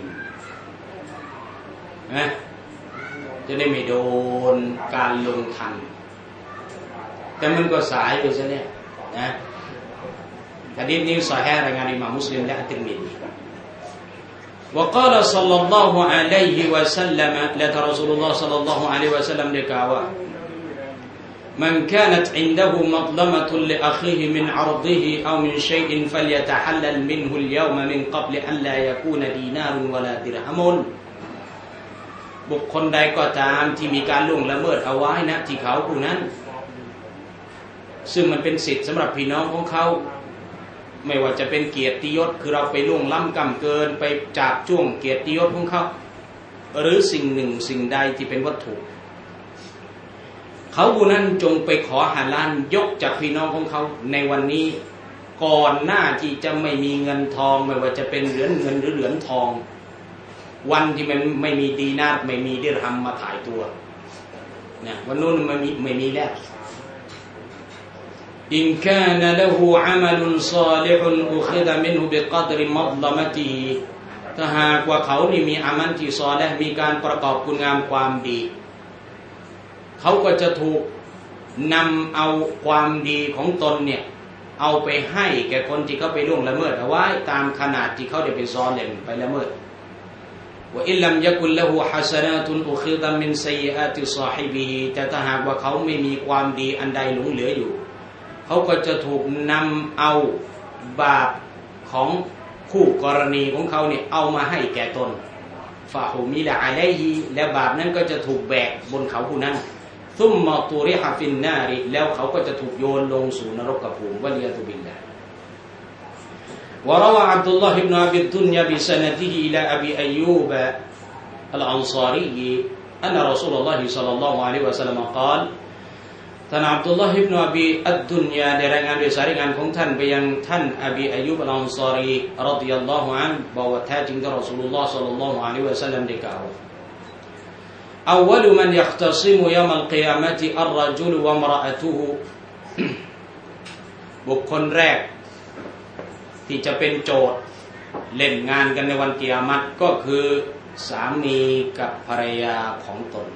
นะจะได้ไม่โดนการลงทันแต่มันก็สายไปซะเนี่ยนะหะดีษนี้ซอฮีห์รายงานอิหม่ามมุสลิมและอัตติรมิซีوقال صلى الله عليه وسلم لك رسول الله صلى الله عليه وسلم لكاوا من كانت عنده مظلمة لأخيه من عرضه أو من شيء فليتحلل منه اليوم من قبل أن لا يكون دينار ولا درهم บุคคลใดก็ตามที่มีการล่วงละเมิดเอาไว้นะที่เขาผู้นั้นซึ่งมันเป็นสิทธิ์สำหรับพี่น้องของเขาไม่ว่าจะเป็นเกียรติยศคือเราไปล่วงล้ำกำเกินไปจากจ้วงเกียรติยศของเขาหรือสิ่งหนึ่งสิ่งใดที่เป็นวัตถุเขาผู้นั้นจงไปขอฮาลาลยกจากพี่น้องของเขาในวันนี้ก่อนหน้าที่จะไม่มีเงินทองไม่ว่าจะเป็นเหรียญเงินหรือเหรียญทองวันที่มันไม่มีดีนาร์ไม่มีดิรฮัมมาถ่ายตัวนะวันนู้นมันไม่ไม่มีแล้วอินกานะละฮูอะมัลุนศอลิฮุนอุคิดะมินฮุบิกอดริมัฎลมะติฮิถ้าหากว่าเขานี่มีอามัลที่ศอลิฮ์มีการประกอบคุณงามความดีเขาก็จะถูกนำเอาความดีของตนเนี่ยเอาไปให้แก่คนที่เขาไปล่วงละเมิดเอาไว้ตามขนาดที่เขาได้ไปซอลิมไปละเมิดว่าอิลลัมยะกุลละฮูฮัสนาตุนอุคิดะมินซัยอาติศอฮิบิฮิแต่ถ้าหากว่าเขาไม่มีความดีอันใดหลงเหลืออยู่เขาก็จะถูกนำเอาบาปของคู่กรณีของเขาเนี่ยเอามาให้แก่ตนฟาฮุมิละอะลัยฮิและบาปนั้นก็จะถูกแบกบนเขาผู้นั้นซุมมาตูริฮะฟินนาริแล้วเขาก็จะถูกโยนลงสู่นรกภูมิวะลิยะตุบิลลาห์วะราวะอับดุลลอฮ์อิบนุอะบิดุนยาบิซะนะติฮิอิลาอบีอัยยูบะอัลอันซารีอันรอซูลุลลอฮิศ็อลลัลลอฮุอะลัยฮิวะซัลลัมกล่าวท่านอับดุลลอฮ์อิบนุอะบีอัดดุนยาได้รายงานโดยสายงานของท่านไปยังท่านอบีอัยยูบอัลอันซารีรอฎิยัลลอฮุอันบอกว่าแท้จริงท่านรอซูลุลลอฮ์ศ็อลลัลลอฮุอะลัยฮิวะซัลลัมได้กล่าวأول من يختصم يوم القيامة الرجل وامرأته บุคคลแรกที่จะเป็นโจทย์เล่นงานกันในวันกิยามะฮ์ก็คือสามีกับภรรยาของตน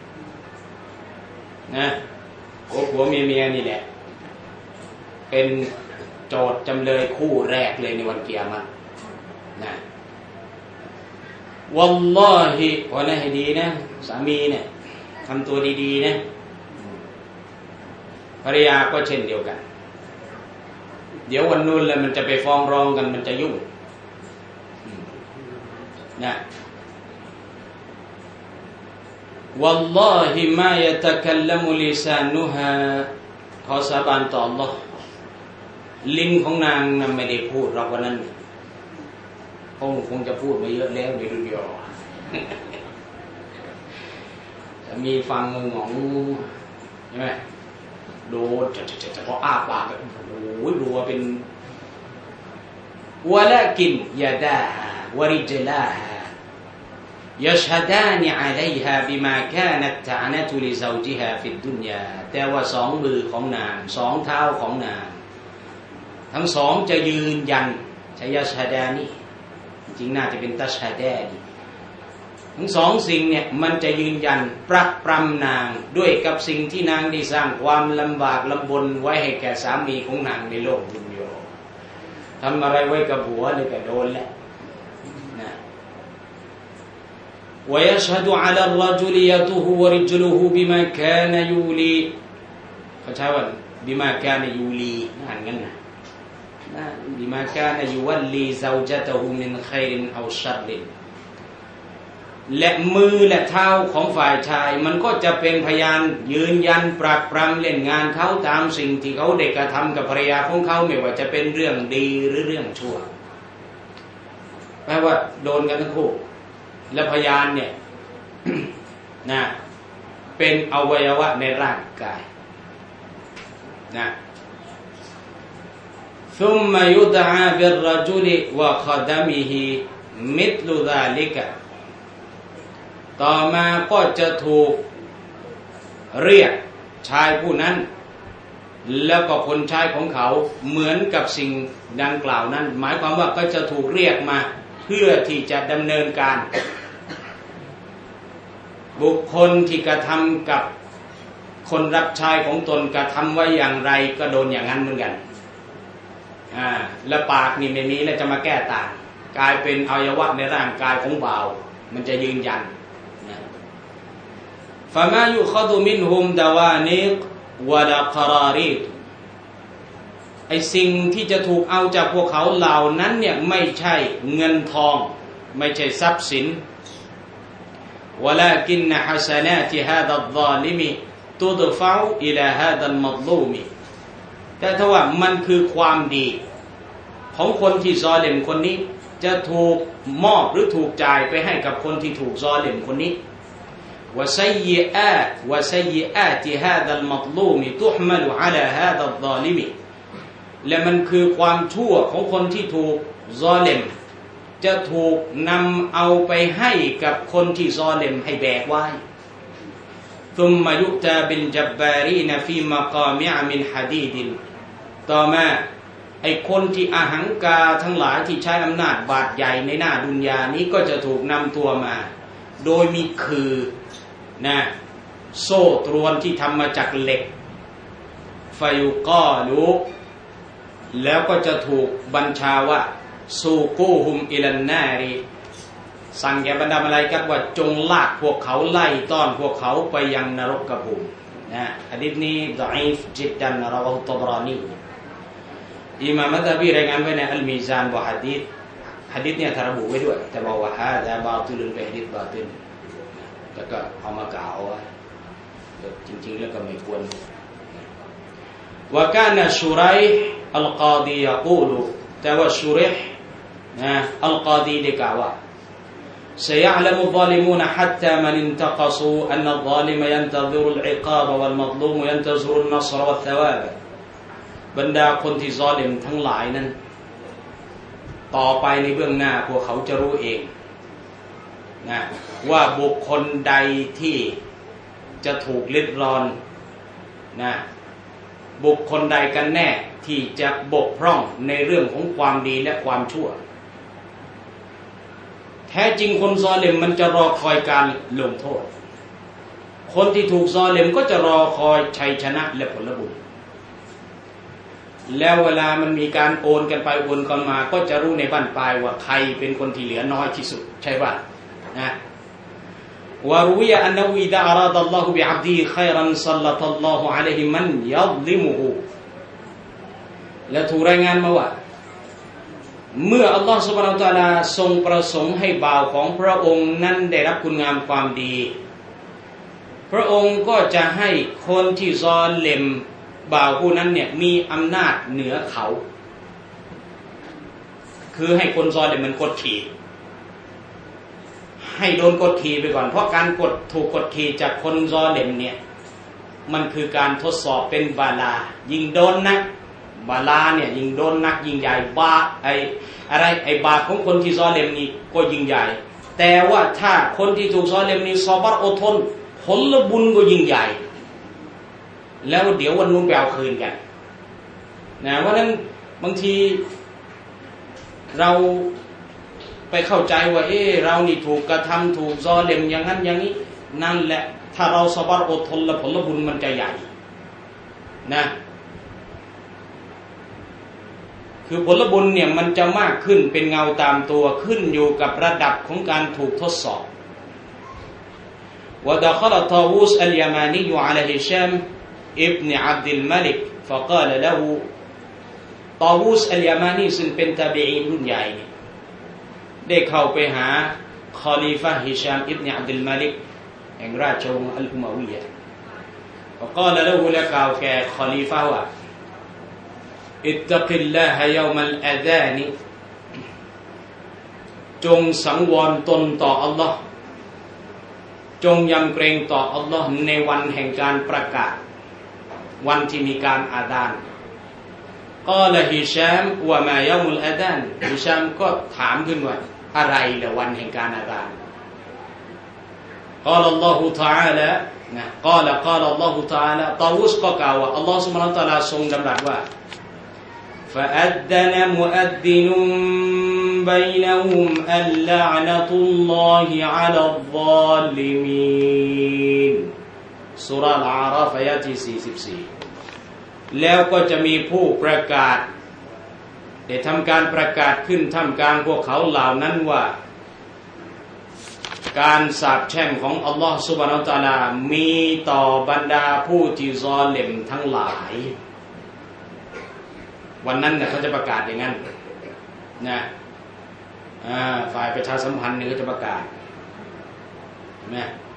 นะผัวผัวเมียเมียนี่แหละเป็นโจทย์จำเลยคู่แรกเลยในวันกิยามะฮ์นะวัลลอฮิขอให้ให้ดีนะสามีเนี่ยทำตัวดีๆนะภรรยาก็เช่นเดียวกันเดี๋ยววันนู้นเลยมันจะไปฟ้องร้องกันมันจะยุ่งนะวัลลอฮิมายะตะกัลลัมุลิซานุฮาขอสาบานต่อ Allah ลิ้นของนางนั้นไม่ได้พูดหรอกวันนั้นคงคงจะพูดมาเยอะแล้วในดุนยาจะมีฟังงงใช่ไหมดูจะจะจะพออ้าปากโอ้ยดูว่าเป็นวะลากินยาดาวะริจลาฮายัชฮะดานิอะลัยฮาบิมาคานัตตะอะนะตุลิซาวจิฮาฟิดดุนยาแต่ว่าสองมือของนางสองเท้าของนางทั้งสองจะยืนยันใช้ยัชฮะดานี่จริงน่าจะเป็นตัชฮะดาดีทั้งสองสิ่งเนี่ยมันจะยืนยันปรักปรำนางด้วยกับสิ่งที่นางได้สร้างความลำบากลำบนไว้ให้แก่สามีของนางในโลกดุนยาทำอะไรไว้กับผัวเลยก็โดนแหละนะويشهد على الرجل يده ورجله بما كان يولي เขาใช้ว่า بما كان يولي อ่านงั้นนะبما كان يولي زوجته من خير أو شر และมือและเท้าของฝ่ายชายมันก็จะเป็นพยานยืนยันปรักปรำเล่นงานเขาตามสิ่งที่เขาได้กระทำกับภรรยาของเขาไม่ว่าจะเป็นเรื่องดีหรือเรื่องชั่วแปลว่าโดนกันทั้งคู่และพยานเนี่ย นะเป็นอวัยวะในร่างกายนะ ثم يدعى بالرجل وخدمه مثل ذلك ต่อมาก็จะถูกเรียกชายผู้นั้นแล้วก็คนชายของเขาเหมือนกับสิ่งดังกล่าวนั้นหมายความว่าก็จะถูกเรียกมาเพื่อที่จะดำเนินการบุคคลที่กระทำกับคนรับใช้ของตนกระทำไว้อย่างไรก็โดนอย่างนั้นเหมือนกันอ่าแล้วปากนี่ไม่มีแล้วจะมาแก้ต่างกลายเป็นอวัยวะในร่างกายของบ่าวมันจะยืนยันฟะมายุคดุมินฮุมดาวานิกวะลาคารารีตไอสิ่งที่จะถูกเอาจากพวกเขาเหล่านั้นเนี่ยไม่ใช่เงินทองไม่ใช่ทรัพย์สินวะลากินนะฮัสนาติฮาดะฎอลิมิตุดฟะอูอิลาฮาดัลมัฎลูมิแต่ถ้าว่ามันคือความดีของคนที่ซอลิมคนนี้จะถูกมอบหรือถูกจ่ายไปให้กับคนที่ถูกซอลิมคนนี้ وسيئات وسيئات هذا المظلوم تحمل على هذا الظالم และมันคือความชั่วของคนที่ถูกซอลิมจะถูกนำเอาไปให้กับคนที่ซอลิมให้แบกไว้ ثم يؤتى بالجبارين في مقامع من حديد ต่อมาไอ้คนที่อหังการทั้งหลายที่ใช้อำนาจบาดใหญ่ในหน้าดุนยานี้ก็จะถูกนำตัวมาโดยมีคือนะโซ่ตรวนที่ทำมาจากเหล็กฟายุกอลุแล้วก็จะถูกบัญชาว่าซูกูฮุมอิลันนารีสั่งแก่บรรดามาลาอิกะฮ์ว่าจงลากพวกเขาไล่ต้อนพวกเขาไปยังนรกภูมินะหะดีษนี้ฎออีฟจิดดันรอวะฮุตบรานีอิหม่ามมัซฮะบีรายงานไว้ในอัลมีซานว่าหะดีษหะดีษเนี่ยระบุไว้ด้วยแต่บอกว่าฮาซาบาติลุนเป็นหะดีษบาติลแล้วก็เอามากล่าวไว้จริงๆแล้วก็ไม่ควรว่าการชุรัยอัลกอดียะกูลุแต่ว่าชุรัยนะอัลกอดีได้กล่าวว่า سيعلم الظالمون حتى من انتقصوا أن الظالم ينتظر العقاب والمظلوم ينتظر النصر والثواب บรรดาคนที่ซอลิมทั้งหลายนั้นต่อไปในเบื้องหน้าพวกเขาจะรู้เองนะว่าบุคคลใดที่จะถูกลิดรอนนะบุคคลใดกันแน่ที่จะบกพร่องในเรื่องของความดีและความชั่วแท้จริงคนซอลิมมันจะรอคอยการลงโทษคนที่ถูกซอลิมก็จะรอคอยชัยชนะและผลบุญแล้วเวลามันมีการโอนกันไปโอนกันมาก็จะรู้ในบั้นปลายว่าใครเป็นคนที่เหลือน้อยที่สุดใช่ป่ะนะวะรุวิยะอันนะอิซาอาราดัลลอฮุบิอับดีค็อยรันซัลลัตัลลอฮุอะลัยฮิมันยัซลิมุฮูและถูกรายงานมาว่าเมื่ออัลลอฮฺซุบฮานะฮูวะตะอาลาทรงประสงค์ให้บ่าวของพระองค์นั้นได้รับคุณงามความดีพระองค์ก็จะให้คนที่ซอลิมบ่าวผู้นั้นเนี่ยมีอำนาจเหนือเขาคือให้คนซอลิมมันกดขี่ให้โดนกดขี่ไปก่อนเพราะการกดถูกกดขี่จากคนซอลิมเนี่ยมันคือการทดสอบเป็นบาลายิงโดนนักบาลาเนี่ยยิงโดนนักยิงใหญ่บาไออะไรไอบาปของคนที่ซอลิมนี่ก็ยิงใหญ่แต่ว่าถ้าคนที่ถูกซอลิมนี่ซอบัรอดทนผลบุญก็ยิ่งใหญ่แล้วเดี๋ยววันนู้นไปเอาคืนกันนะเพราะนั้นบางทีเราไปเข้าใจว่าเออเรานี่ถูกกระทำถูกซอลิมอย่างนั้นอย่างนี้นั่นแหละถ้าเราซอบัรอดทนแล้วผลบุญมันจะใหญ่นะคือผลบุญเนี่ยมันจะมากขึ้นเป็นเงาตามตัวขึ้นอยู่กับระดับของการถูกทดสอบว่าดะคอลตาวูสอัลยามานีอยู่อะลัยฮิชัมอิบนุอับดุลมาลิก فقال له ตาวูสอัลยามานีซึ่งเป็นตาบีอีนรุ่นใหญ่ได้เข้าไปหาคอลีฟะฮิชัมอิบนุอับดุลมาลิกแห่งราชวงศ์อัลอุมัวิยะห์ فقال له และกล่าวแก่คอลีฟะว่าอิตตักิลลาฮะยอมัลอาซานิจงสังวรตนต่ออัลลอฮ์จงยำเกรงต่ออัลลอฮ์ในวันแห่งการประกาศวันที่มีการอาซานกอลาฮิชามวะมายอมุลอาซานฮิชามก็ถามขึ้นว่าอะไรล่ะวันแห่งการอาซานกอลอัลลอฮุตะอาลานะกอลกอลอัลลอฮุตะอาลาตาวุสก็กล่าวว่าอัลลอฮ์ซุบฮานะฮูวะตะอาลาทรงดำรัสว่าفأذن مؤذن بينهم اللعنة الله على الظالمين ซูเราะห์อัลอาราฟอายะที่สี่สิบสี่แล้วก็จะมีผู้ประกาศได้ทำการประกาศขึ้นท่ามกลางพวกเขาเหล่านั้นว่าการสาปแช่งของอัลลอฮฺซุบฮานะฮูวะตะอาลามีต่อบรรดาผู้ที่ซอลิมทั้งหลายวันนั้นเนี่ยเขาจะประกาศอย่างนั้นนะฝ่ายประชาสัมพันธ์เนี่ยเขาจะประกาศนะ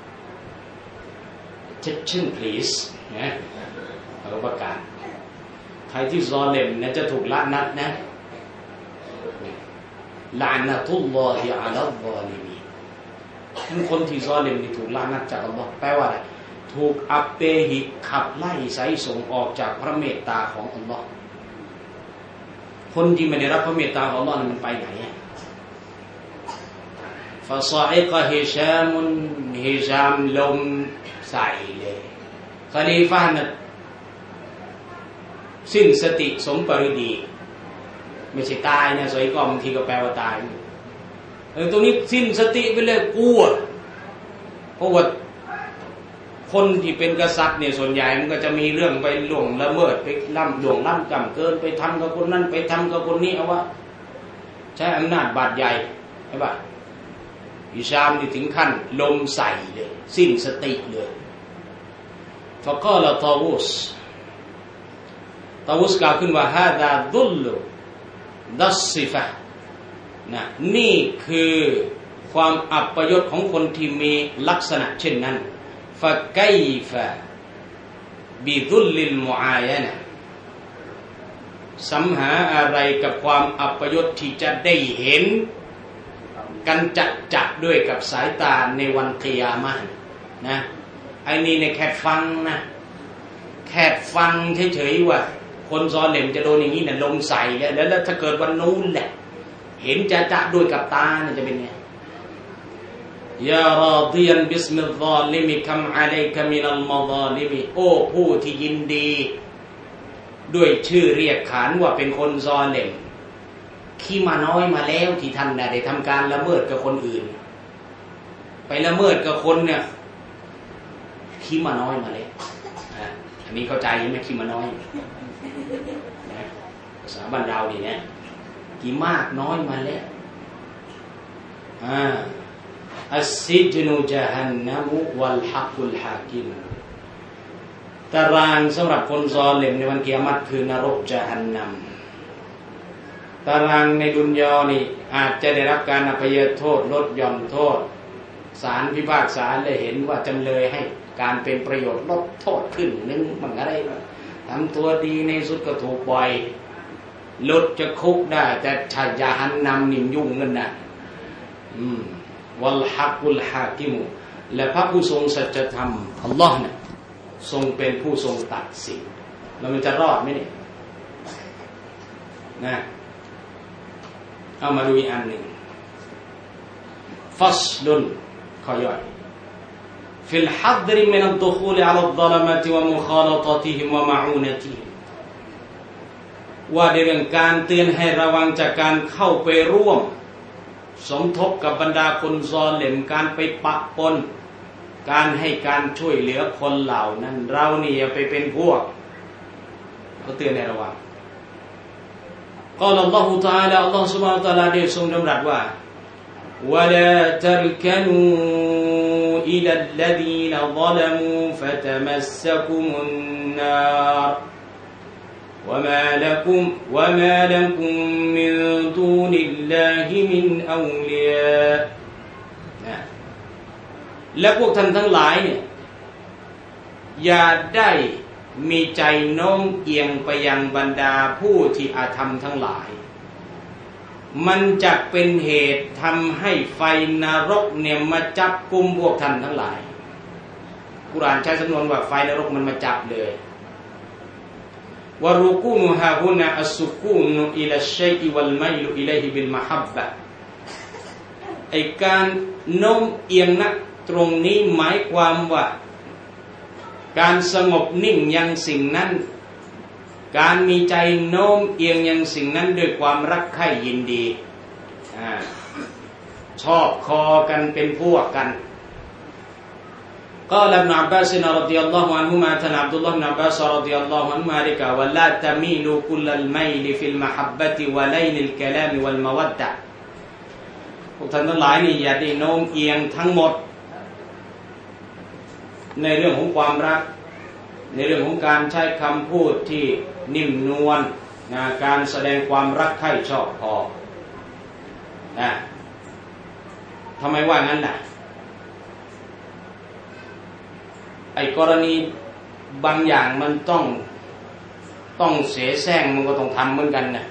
attention please นะเขาประกาศใครที่ซอลิมเนี่ยจะถูกละนัดนะละนะตุลลอฮิอะลัลซอลิมีนทั้งคนที่ซอลิมนี่ถูกลานัดจากอัลลอฮ์แปลว่าอะไรถูกอัปเปหิขับไล่ไสส่งออกจากพระเมตตาของอัลลอฮ์คนที่ไม่ได้รับพระเมตตาของอัลลอฮ์มันไปไหนฟาซาอิกะฮิชามุนฮิชามลมใส่เลยคลีฟะห์น่ะสิ้นสติสมปริดีไม่ใช่ตายนะสวยก็บางทีก็แปลว่าตายเออตรงนี้สิ้นสติไปเลยกลัวเพราะว่าคนที่เป็นกษัตริย์เนี่ยส่วนใหญ่มันก็จะมีเรื่องไปล่วงละเมิดไปล่ำล่วงล้ำกำเกินไปทำกับคนนั้นไปทำกับคนนี้เอาว่าใช้อำนาจบาดใหญ่ใช่ป่ะอิชามนี่ถึงขั้นลมใส่เลยสิ้นสติเลยฟะกาลตาวุสตาวุสกล่าวขึ้นว่าฮาดาดุลดัสซิฟะนะนี่คือความอัปยศของคนที่มีลักษณะเช่นนั้นฟะไกฟะบิดุลลิลมุอายะนะสัมหาอะไรกับความอัปยศที่จะได้เห็นกันจัดจัดด้วยกับสายตาในวันกิยามะห์นะไอ้นี่ในแค่ฟังนะแค่ฟังเฉยๆว่าคนซอลิมจะโดนอย่างนี้น่ะลมใส่แล้วแล้วถ้าเกิดวันนู้นแหละเห็นจะจะด้วยกับตาน่ะจะเป็นไงยาราดียันบิสมิลซอลิมิคัมอะลัยกะมินัลมะซาลิมิโอ้ผู้ที่ยินดีด้วยชื่อเรียกขานว่าเป็นคนซอลิมขี้มาน้อยมาแล้วที่ท่านได้ทำการละเมิดกับคนอื่นไปละเมิดกับคนเนี่ยขี้มาน้อยมาแล้วอันนี้เข้าใจไหมขี้มาน้อยนะภาษาบ้านเราดีนะกี่มากน้อยมาแล้วอ่าอัสซิจนุญะฮันนัมวัลฮักุลฮากิมตารางสำหรับคนซอลิมในวันกิยามะห์คือนรกญะฮันนัมตารางในดุนยานี่อาจจะได้รับการอภัยโทษลดหย่อนโทษศาลพิพากษาเลยเห็นว่าจำเลยให้การเป็นประโยชน์ลดโทษขึ้นนึงมันอะไรทำตัวดีในสุดก็ถูกปล่อยลดจะคุกได้แต่ชายาหันนำนิ่มยุ่งกันนะอืมวัลฮักุลฮากิมุและพระผู้ทรงสัจธรรมอัลลอฮ์เนี่ยทรงเป็นผู้ทรงตัดสินแล้วมันจะรอดไหมเนี่ยนะเอามาดูอีกอันหนึ่งฟัสลุนข้อย่อยفي الحذر من الدخول على الظلمات ومخالطتهم ومعونتهم ว่าในเรื่องการเตือนให้ระวังจากการเข้าไปร่วมสมทบกับบรรดาคนซอลิมการไปปะปนการให้การช่วยเหลือคนเหล่านั้นเรานี่อย่าไปเป็นพวกเขาเตือนให้ระวังقال الله تعالى الله سبحانه وتعالى ได้ทรงดำรัสว่า ولا تركنوا إلى الذين ظلموا فتمسكم النار وما لكم وما لكم من دون الله من أولياء และพวกท่านทั้งหลายเนี่ยอย่าได้มีใจโน้มเอียงไปยังบรรดาผู้ที่อาธรรมทั้งหลายมันจะเป็นเหตุทำให้ไฟนรกเนี่ยมาจับกุมพวกท่านทั้งหลายกุรอานใช้สำนวนว่าไฟนรกมันมาจับเลยวะรุกูนุฮาฮุนะอัสซุกูนุอิลัชชัยวัลมัยลุอิลัยฮิบิลมะฮับบะไอ้การโน้มเอียงนะตรงนี้หมายความว่าการสงบนิ่งยังสิ่งนั้นการมีใจโน้มเอียงยังสิ่งนั้นด้วยความรักใคร่ยินดีอ่าชอบคอกันเป็นพวกกันقال ابن عباس رضي الله عنهما تن عبد الله بن عباس رضي الله عنهما لك ولا تميلوا كل الميل في المحبة ولين الكلام والمودة พวกท่านทั้งหลายนี่อย่าได้โน้มเอียงทั้งหมดในเรื่องของความรักในเรื่องของการใช้คำพูดที่นิ่มนวลนะการแสดงความรักใคร่ชอบพอนะทำไมว่างั้นล่ะไอ้กรณีบางอย่างมันต้องต้องเสแสร้งมันก็ต้องทำเหมือนกันนะ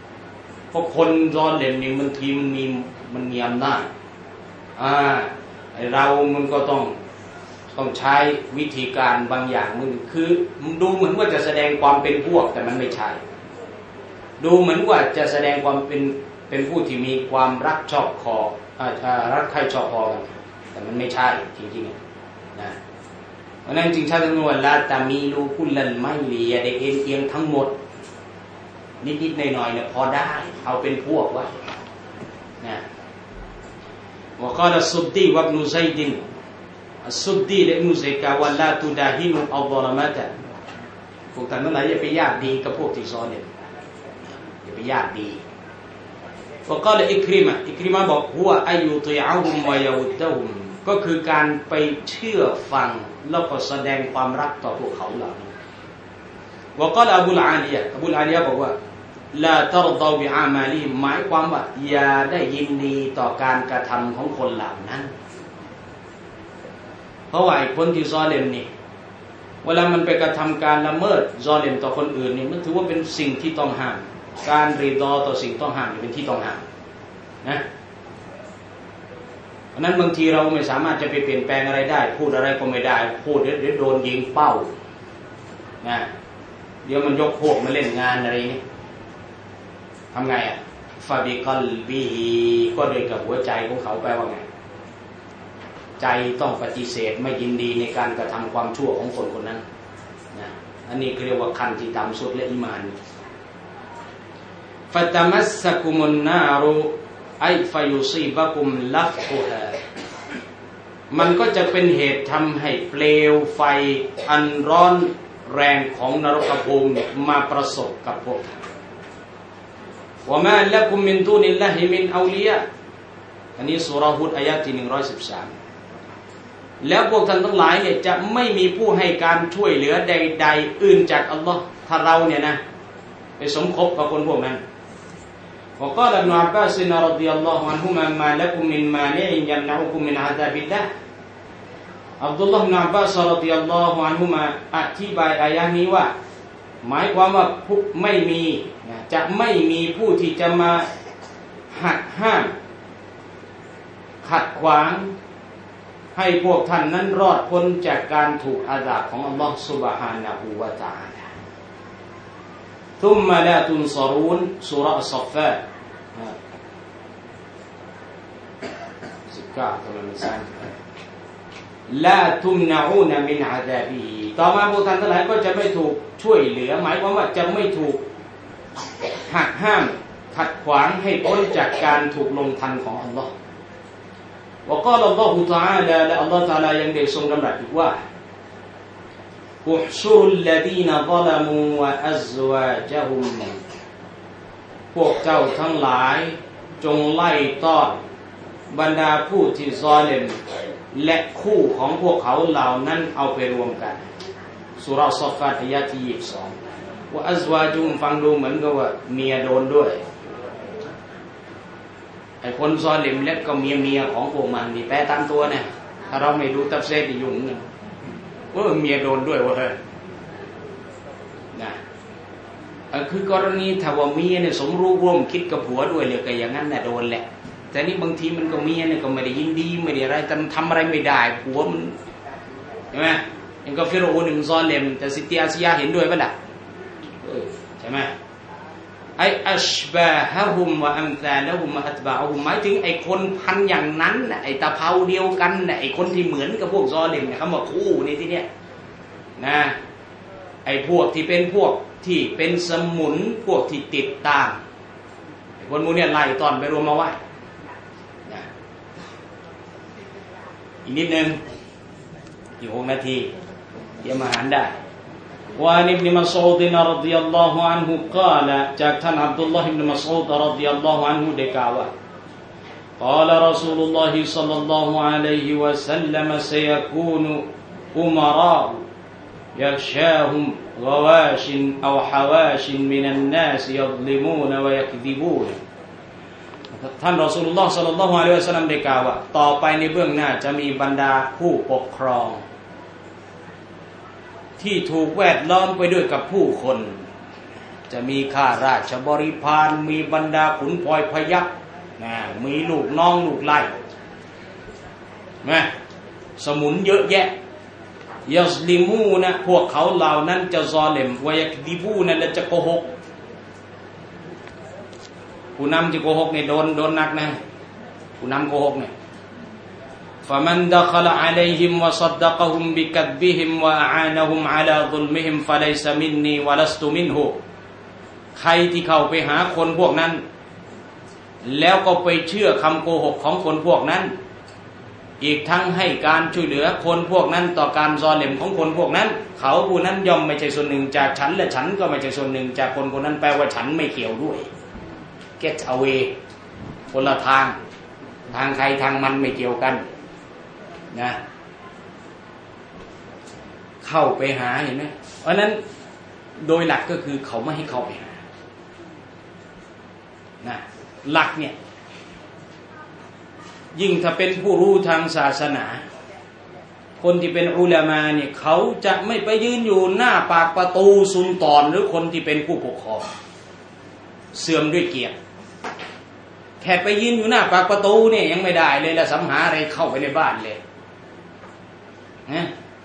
เพราะคนซอลิมนี่บางทีมันมีมันมีอำนาจอ่าเรามันก็ต้องต้องใช้วิธีการบางอย่างมันคือดูเหมือนว่าจะแสดงความเป็นพวกแต่มันไม่ใช่ดูเหมือนว่าจะแสดงความเป็นเป็นผู้ที่มีความรักชอบคอรักใคร่ชอบพอกันแต่มันไม่ใช่จริงๆนะเพราะนั้นจึงใช้คำว่าละตามีลูกุลลันไม่เลียได้เอ็นเอียงทั้งหมดนิดๆหน่อยๆเนี่ยพอได้เอาเป็นพวกไว้นะว่าก็ละซุดดีวับนุซัยดินซุดดีและอิบนุซัยกาว่าลาตุดาฮินุอัลฎอลมะตะพวกท่านทั้งหลายอย่าไปญาติดีกับพวกที่ซ้อนเนี่ยอย่าไปญาติดีว่าก็ละอิคริมะอิคริมะบอกหัวอายุติอาฮุมวะยะวุดดะฮุมก็คือการไปเชื่อฟังแล้วก็แสดงความรักต่อพวกเขาเหล่านั้นว่าก็ละอบูลอาลียะอบูลอาลียะบอกว่าลาตรฎอบิอามาลิหมายความว่าอย่าได้ยินดีต่อการกระทำของคนเหล่านั้นเพราะว่าไอ้คนที่ซอเลมนี่เวลามันไปกระทำการละเมิดซอเลมต่อคนอื่นนี่มันถือว่าเป็นสิ่งที่ต้องห้ามการรีดอต่อสิ่งต้องห้ามเป็นที่ต้องห้ามนะเพราะนั้นบางทีเราไม่สามารถจะไปเปลี่ยนแปลงอะไรได้พูดอะไรก็ไม่ได้พูดเดี๋ยวโดนยิงเป้านะเดี๋ยวมันยกพวกมาเล่นงานอะไรนี่ทำไงอ่ะฟาบิกัลบีฮีก็โดยกับหัวใจของเขาแปลว่าไงใจต้องปฏิเสธไม่ยินดีในการกระทำความชั่วของคนคนนั้นนะอันนี้เรียกว่าคันที่ต่ำสุดและอิมานฟัตมัสสกุมุนนารุไอฟยุซีบะกุมลัฟอุฮามันก็จะเป็นเหตุทำให้เปลวไฟอันร้อนแรงของนรกภูมิมาประสบกับพวกท่านว่ามาละกุมมินดูนิลลาฮิมินเอาลียะอันนี้ซูเราะห์ฮุดอายะที่หนึ่งร้อยสิบสามแล้วพวกท่านทั้งหลายเนี่ยจะไม่มีผู้ให้การช่วยเหลือใดๆอื่นจากอัลลอฮ์ถ้าเราเนี่ยนะไปสมคบกับคนพวกนั้นว่าก็ละอิบนุอับบาสรฎิยัลลอฮุอันฮุมามาละกุมมินมานิอิยัมนะอุกุมมินอาซาบิลลาห์อับดุลลอฮ์อิบนุอับบาสรฎิยัลลอฮุอันฮุมาอธิบายอายะนี้ว่าหมายความว่าไม่มีจะไม่มีผู้ที่จะมาหักห้ามขัดขวางให้พวกท่านนั้นรอดพ้นจากการถูกอาซาบของอัลลอฮฺซุบฮานะฮูวะตะอาลาซุมมะลาตุนซารูนซูเราะห์อัศฟาสิบเก้าตรงนั้นสั้นลาตุมนะอูนมินอาซาบิฮิต่อมาพวกท่านทั้งหลายก็จะไม่ถูกช่วยเหลือหมายความว่าจะไม่ถูกหักห้ามขัดขวางให้พ้นจากการถูกลงทันของอัลลอฮฺว่าก็อัลลอฮฺตะอาลาและอัลลอฮฺตะอาลายังได้ทรงดำรัสอีกว่าอุห์ชุรุลลดีนซะละมูวะอัซวาจฮุมพวกเจ้าทั้งหลายจงไล่ต้อนบรรดาผู้ที่ซอลิมและคู่ของพวกเขาเหล่านั้นเอาไปรวมกันซูเราะห์ศอฟฟาตอายะที่ยี่สิบสองว่าอัซวาจุมฟังดูเหมือนกับว่าเมียโดนด้วยไอ้คนซอลิมและก็เมียเมียของพวกมันนี่แปลตามตัวเนี่ยถ้าเราไม่ดูตัฟซีรยุ่งเนี่ยว่าเมียโดนด้วยวะเฮ้ยนะคือกรณีถ้าว่าเมียเนี่ยสมรู้ร่วมคิดกับผัวด้วยเลยก็อย่างนั้นน่ะโดนแหละแต่นี่บางทีมันก็เมียเนี่ยก็ไม่ได้ยินดีไม่ได้อะไรแต่ทำอะไรไม่ได้ผัวมันใช่ไหมยังก็ฟิโรห์หนึ่งซอลิมแต่ซิตีอาซียาเห็นด้วยป่ะล่ะใช่ไหมไออัชบะฮะฮุมวะอัมซาละฮุมวะอัตบะฮุมหมายถึงไอคนพันอย่างนั้นน่ะไอตะเภาเดียวกันน่ะไอคนที่เหมือนกับพวกซอลิมเนี่ยเขาบอกคู่ในที่เนี้ยนะไอพวกที่เป็นพวกที่เป็นสมุนพวกที่ติดตามไอคนมูเนี่ยไล่ตอนไปรวมมาไว้นะอีกนิดนึงอีกหกนาทีเตรียมอาหารได้وعن ابن مسعود رضي الله عنه قال จากท่านอับดุลลอฮ์อิบนุมัสอูดรอฎิยัลลอฮุอันฮุได้กล่าวว่า قال رسول الله صلى الله عليه وسلم سيكون أمراء يغشاهم غواش أو حواش من الناس يظلمون ويكذبون ท่านรอซูลุลลอฮ์ศ็อลลัลลอฮุอะลัยฮิวะซัลลัมได้กล่าวว่าต่อไปในเบื้องหน้าจะมีบรรดาผู้ปกครองที่ถูกแวดล้อมไปด้วยกับผู้คนจะมีข้าราชบริพารมีบรรดาขุนพลอยพยัคฆ์นะมีลูกน้องลูกไล่นะสมุนเยอะแยะยัสลิมูนะพวกเขาเหล่านั้นจะซอเลมวายักดิบูนะและจะโกหกผู้นำจะโกหกเนี่ยโดนโดนหนักนะผู้นำโกหกเนี่ยفمن دخل عليهم وصدقهم بكذبهم وأعانهم على ظلمهم فليس مني ولست منه ใครที่เข้าไปหาคนพวกนั้นแล้วก็ไปเชื่อคำโกหกของคนพวกนั้นอีกทั้งให้การช่วยเหลือคนพวกนั้นต่อการซอเลมของคนพวกนั้นเขาผู้นั้นย่อมไม่ใช่ส่วนหนึ่งจากฉันและฉันก็ไม่ใช่ส่วนหนึ่งจากคนคนนั้นแปลว่าฉันไม่เกี่ยวด้วย get away คนละทางทางใครทางมันไม่เกี่ยวกันนะเข้าไปหาเห็นไหมเพราะนั้นโดยหลักก็คือเขาไม่ให้เข้าไปหานะหลักเนี่ยยิ่งถ้าเป็นผู้รู้ทางศาสนาคนที่เป็นอุลามะเนี่ยเขาจะไม่ไปยืนอยู่หน้าปากประตูซุลต่านหรือคนที่เป็นผู้ปกครองเสื่อมด้วยเกียรติแค่ไปยืนอยู่หน้าปากประตูเนี่ยยังไม่ได้เลยแล้วสัมหาอะไรเข้าไปในบ้านเลยนะ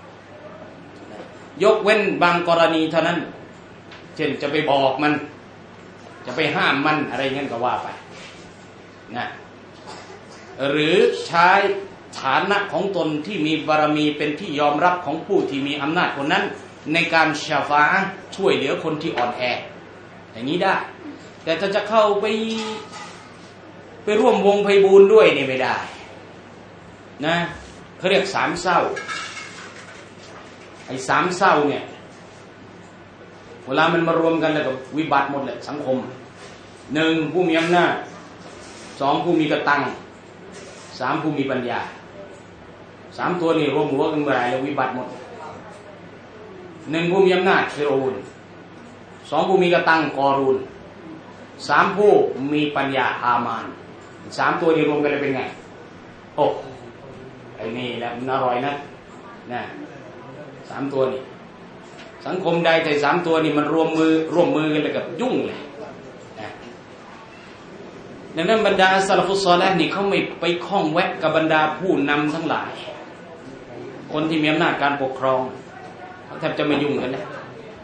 ยกเว้นบางกรณีเท่านั้นเช่นจะไปบอกมันจะไปห้ามมันอะไรเงี้ยก็ว่าไปนะหรือใช้ฐานะของตนที่มีบารมีเป็นที่ยอมรับของผู้ที่มีอำนาจคนนั้นในการชาฟาช่วยเหลือคนที่อ่อนแออย่างนี้ได้แต่ถ้าจะเข้าไปไปร่วมวงไพบูลย์ด้วยนี่ไม่ได้นะเขาเรียกสามเศร้าไอ้สามเศร้าเนี่ยเวลามันมารวมกันแล้วก็วิบัติหมดเลยสังคมหนึ่งผู้มีอำนาจสองผู้มีกระตังสามผู้มีปัญญาสามตัวนี่รวมหัวกันเมื่อไหร่แล้ววิบัติหมดหนึ่งผู้มีอำนาจฟิรอูนสองผู้มีกระตังกอรูนสามผู้มีปัญญาฮามานสามตัวนี้รวมกันเลยเป็นไงโอ้ไอ้นี่แหละมันอร่อยนะนะสามตัวนี่สังคมใดแต่สามตัวนี่มันรวมมือร่วมมือกันเลยกับยุ่งเลยนะดังนั้นบรรดาซะละฟุศอลิฮ์นี่เขาไม่ไปข้องแวะกับบรรดาผู้นำทั้งหลายคนที่มีอำนาจการปกครองเขาแทบจะไม่ยุ่งกันนะ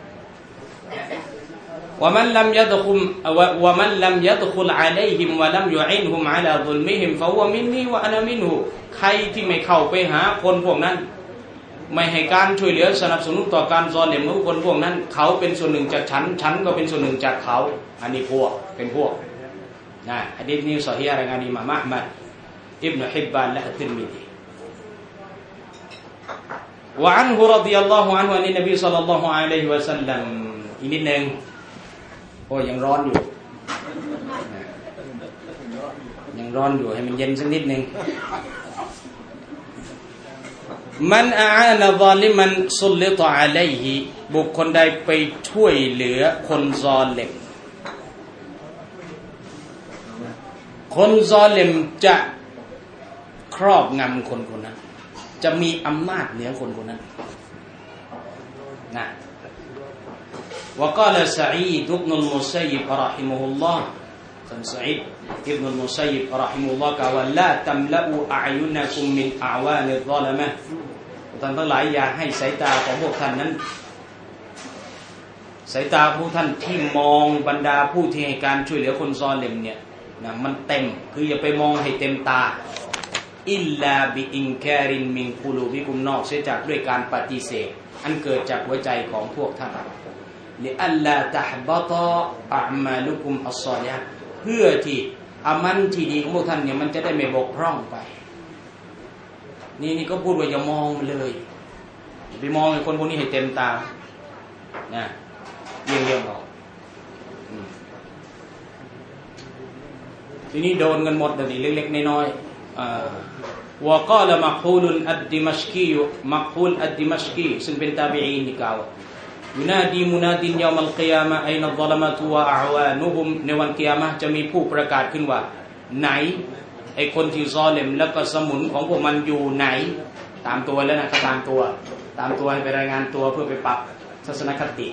ومن لم يدخل ومن لم يدخل عليهم ولم يعينهم على ظلمهم فهو مني وأنا منه ใครที่ไม่เข้าไปหาคนพวกนั้นไม่ให้การช่วยเหลือสนับสนุนต่อการซอเลมของคนพวกนั้นเขาเป็นส่วนหนึ่งจากฉันฉันก็เป็นส่วนหนึ่งจากเขาอันนี้พวกเป็นพวกนะหะดีษนี้ซอฮีฮ์รายงานอิหม่ามอะห์มัดอิบนุฮิบบานและอัตติรมิซีวะอันฮุรฎิยัลลอฮุอันฮุอันนบีศ็อลลัลลอฮุอะลัยฮิวะซัลลัมอีกนิดนึงโอ้ยังร้อนอยู่ยังร้อนอยู่ให้มันเย็นสักนิดนึงมันอาอานะซอลิมันซุลลิตอะลัยฮิบุคคลใดไปช่วยเหลือคนซอลิมคนซอลิมจะครอบงำคนคนนั้นจะมีอำนาจเหนือคนคนนั้นนะوقال سعيد بن المسيب رحمه الله سعيد بن المسيب رحمه الله قال لا تملأوا أعينكم من أعوان الظلمة ท่านทั้งหลายอย่าให้สายตาของพวกท่านนั้นสายตาพวกท่านที่มองบรรดาผู้ที่ให้การช่วยเหลือคนซอลิมเนี่ยนะมันเต็มคืออย่าไปมองให้เต็มตาอิลลาบิอินคารินมินกุลูบิกุมนอกเสียจากด้วยการปฏิเสธอันเกิดจากหัวใจของพวกท่านลิอัลลาตะฮบะตะอะอ์มาลุกุมอัศศอลิฮะเพื่อที่อามันที่ดีของพวกท่านเนี่ยมันจะได้ไม่บกพร่องไปนี่นี่ก็พูดว่าอย่ามองเลยอย่าไปมองไอ้คนพวกนี้ให้เต็มตานะเรื่องเรื่องออกทีนี้โดนกันหมดเลยเล็กๆน้อยๆวะกาละมักฮูลุนอัดดิมัชกีมักฮูลอัดดิมัชกีซึ่งเป็นตาบีอีนนี่กล่าวยุนาดีมุนาดินยามัลกิยามะอัยนัซซลามะตุวะอะอ์วานุฮุมในวันกิยามะห์จะมีผู้ประกาศขึ้นว่าไหนไอ้คนที่ซอลิมแล้วก็สมุนของพวกมันอยู่ไหนตามตัวแล้วนะก็ตามตัวตามตัวให้ไปรายงานตัวเพื่อไปปรับทัศนคติ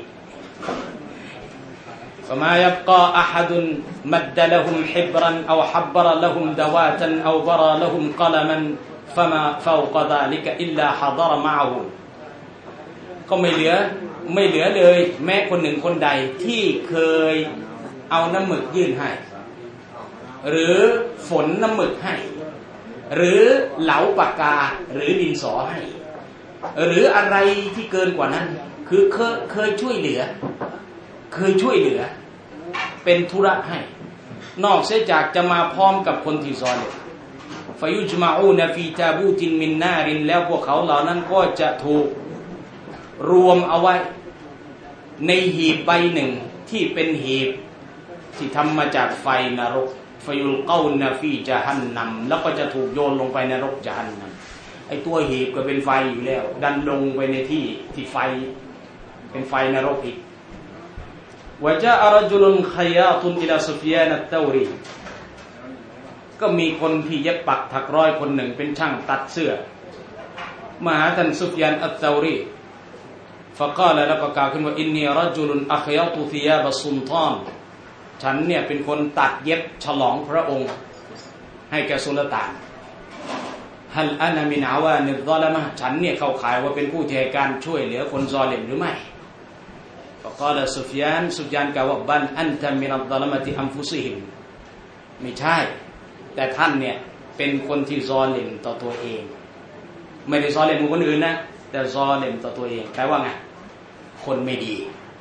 فما يبقى أحد مد لهم حبرا أو حبر لهم دواتا أو برى لهم قلما فما فوق ذلك إلا حضر معه ก็ไม่เหลือไม่เหลือเลยแม้คนหนึ่งคนใดที่เคยเอาน้ำหมึกยื่นให้หรือฝนน้ำหมึกให้หรือเหลาปากกาหรือดินสอให้หรืออะไรที่เกินกว่านั้นคือเคยเคยช่วยเหลือเคยช่วยเหลือเป็นธุระให้นอกเสียจากจะมาพร้อมกับคนที่ซอลิห์ฟายุจมาอูนฟีตาบูตินมินนารินแล้วพวกเขาเหล่านั้นก็จะถูกรวมเอาไว้ในหีบใบหนึ่งที่เป็นหีบที่ทำมาจากไฟนรกฟายุลกานะฟีญะฮันนัมแล้วก็จะถูกโยนลงไปในนรกญะฮันนัมไอ้ตัวหีบก็เป็นไฟอยู่แล้วดันลงไปในที่ที่ไฟเป็นไฟนรกอีกวะจาอะรจุลุนขยาตุนอิลาซุฟยานอัตตาวรีก็มีคนที่เย็บปักถักร้อยคนหนึ่งเป็นช่างตัดเสื้อมาหาท่านซุฟยานอัตตาวรีฟะกาละแล้วก็กล่าวขึ้นว่าอินนีรจุลุนอัคยาตุซิยาบัสซุลฏานฉันเนี่ยเป็นคนตัดเย็บฉลองพระองค์ให้แก่สุลต่านฮัลอานะมินอาวานิซอละมะฉันเนี่ยเข้าข่ายว่าเป็นผู้ที่ให้การช่วยเหลือคนซอลิมหรือไม่ฟะกาละซุฟยานซุฟยานกล่าวว่าบัลอันตะมินัซซอละมะติอันฟุซิฮิมไม่ใช่แต่ท่านเนี่ยเป็นคนที่ซอลิมต่อตัวเองไม่ได้ซอลิมกับคนอื่นนะแต่ซอลิมต่อตัวเองแปลว่าไงคนไม่ดี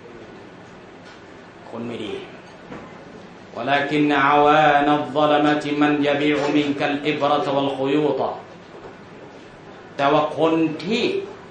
คนไม่ดีولكن عوان الظلمة من يبيع منك الإبرة والخيوط แต่ว่าคนที่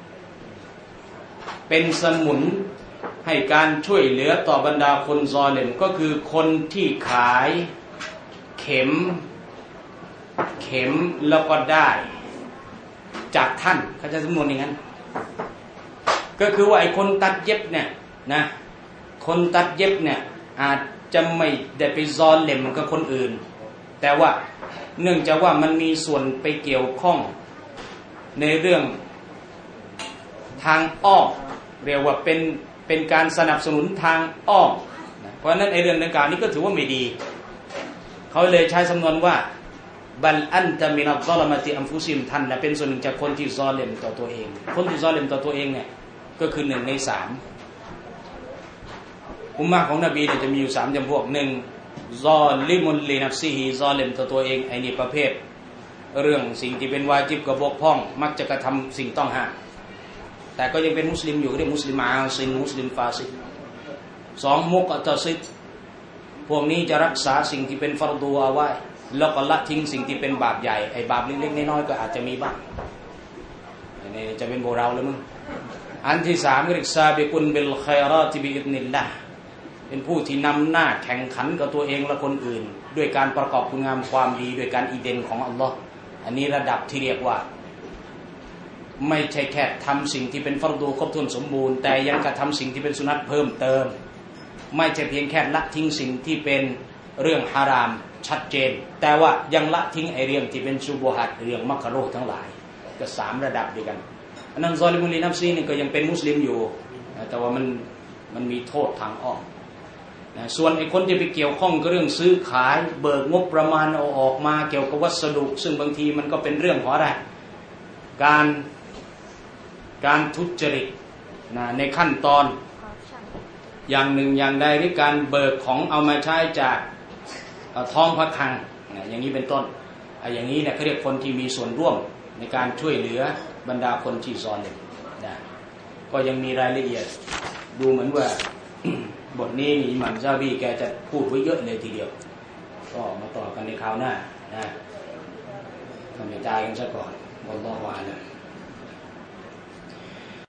เป็นสมุนให้การช่วยเหลือต่อบรรดาคนซอลิมก็คือคนที่ขายเข็มเข็มแล้วก็ได้จากท่านเขาจะสำนวนอย่างนั้นก็คือว่าไอ้คนตัดเย็บเนี่ยนะคนตัดเย็บเนี่ยอาจจะไม่ได้ไปซอลิมกับคนอื่นแต่ว่าเนื่องจากว่ามันมีส่วนไปเกี่ยวข้องในเรื่องทางอ้อมเรียกว่าเป็นเป็นการสนับสนุนทางอ้อมเพราะฉะนั้นไอ้เรื่องดังกล่าวนี้ก็ถือว่าไม่ดีเขาเลยใช้สำนวนว่าบัลอันตะมินัซซอละมะติอันฟุซิมท่านน่ะเป็นส่วนหนึ่งจากคนที่ซอลิมต่อตัวเองคนที่ซอลิมต่อตัวเองเนี่ยก็คือหนึ่งในสามอุมมะห์ของนบีเนี่ยจะมีอยู่สามจำพวกหนึ่งซอลิมุนลินัฟซิฮิซอลิมต่อตัวเองไอ้นี่ประเภทเรื่องสิ่งที่เป็นวาญิบกับบกพร่องมักจะกระทำสิ่งต้องห้ามแต่ก็ยังเป็นมุสลิมอยู่เรียกมุสลิมอาซินมุสลิมฟาซิกสองมุกอัตซิดพวกนี้จะรักษาสิ่งที่เป็นฟัรดูเอาไว้แล้วก็ละทิ้งสิ่งที่เป็นบาปใหญ่ไอ้บาปเล็กๆน้อยๆก็อาจจะมีบ้างนี่จะเป็นโบเราแล้วมึงอันที่สามเรียกซาบิกุนบิลค็อยราติบิอิซนิลลาห์เป็นผู้ที่นำหน้าแข่งขันกับตัวเองและคนอื่นด้วยการประกอบคุณงามความดีด้วยการอีเดนของอัลลอฮ์อันนี้ระดับที่เรียกว่าไม่ใช่แค่ทำสิ่งที่เป็นฟัรดูครบถ้วนสมบูรณ์แต่ยังกระทำสิ่งที่เป็นสุนัตเพิ่มเติมไม่ใช่เพียงแค่ละทิ้งสิ่งที่เป็นเรื่องฮารามชัดเจนแต่ว่ายังละทิ้งไอเรื่องที่เป็นชูโบฮัดเรื่องมักรุฮ์ทั้งหลายก็สามระดับด้วยกันอันนั้นซอลิมุนลินัฟซีนี่ก็ยังเป็นมุสลิมอยู่แต่ว่ามันมันมีโทษทางอ้อมนะส่วนไอ้คนที่ไปเกี่ยวข้องกับเรื่องซื้อขายเบิกงบประมาณเอาออกมาเกี่ยวกับวัสดุซึ่งบางทีมันก็เป็นเรื่องของอะไรการการทุจริตนะในขั้นตอนอย่างหนึ่งอย่างใดหรือการเบิกของเอามาใช้จากท้องพระคลังนะอย่างนี้เป็นต้นอย่างนี้เนี่ยเขาเรียกคนที่มีส่วนร่วมในการช่วยเหลือบรรดาคนที่ซอลิมนะก็ยังมีรายละเอียดดูเหมือนว่า บทนี้นี่อิหม่ามซาบีแกจะพูดไว้เยอะเลยทีเดียวก็มาต่อกันในคราวหน้านะทำใจกันซะก่อนอัลลอฮฺวะอาลัม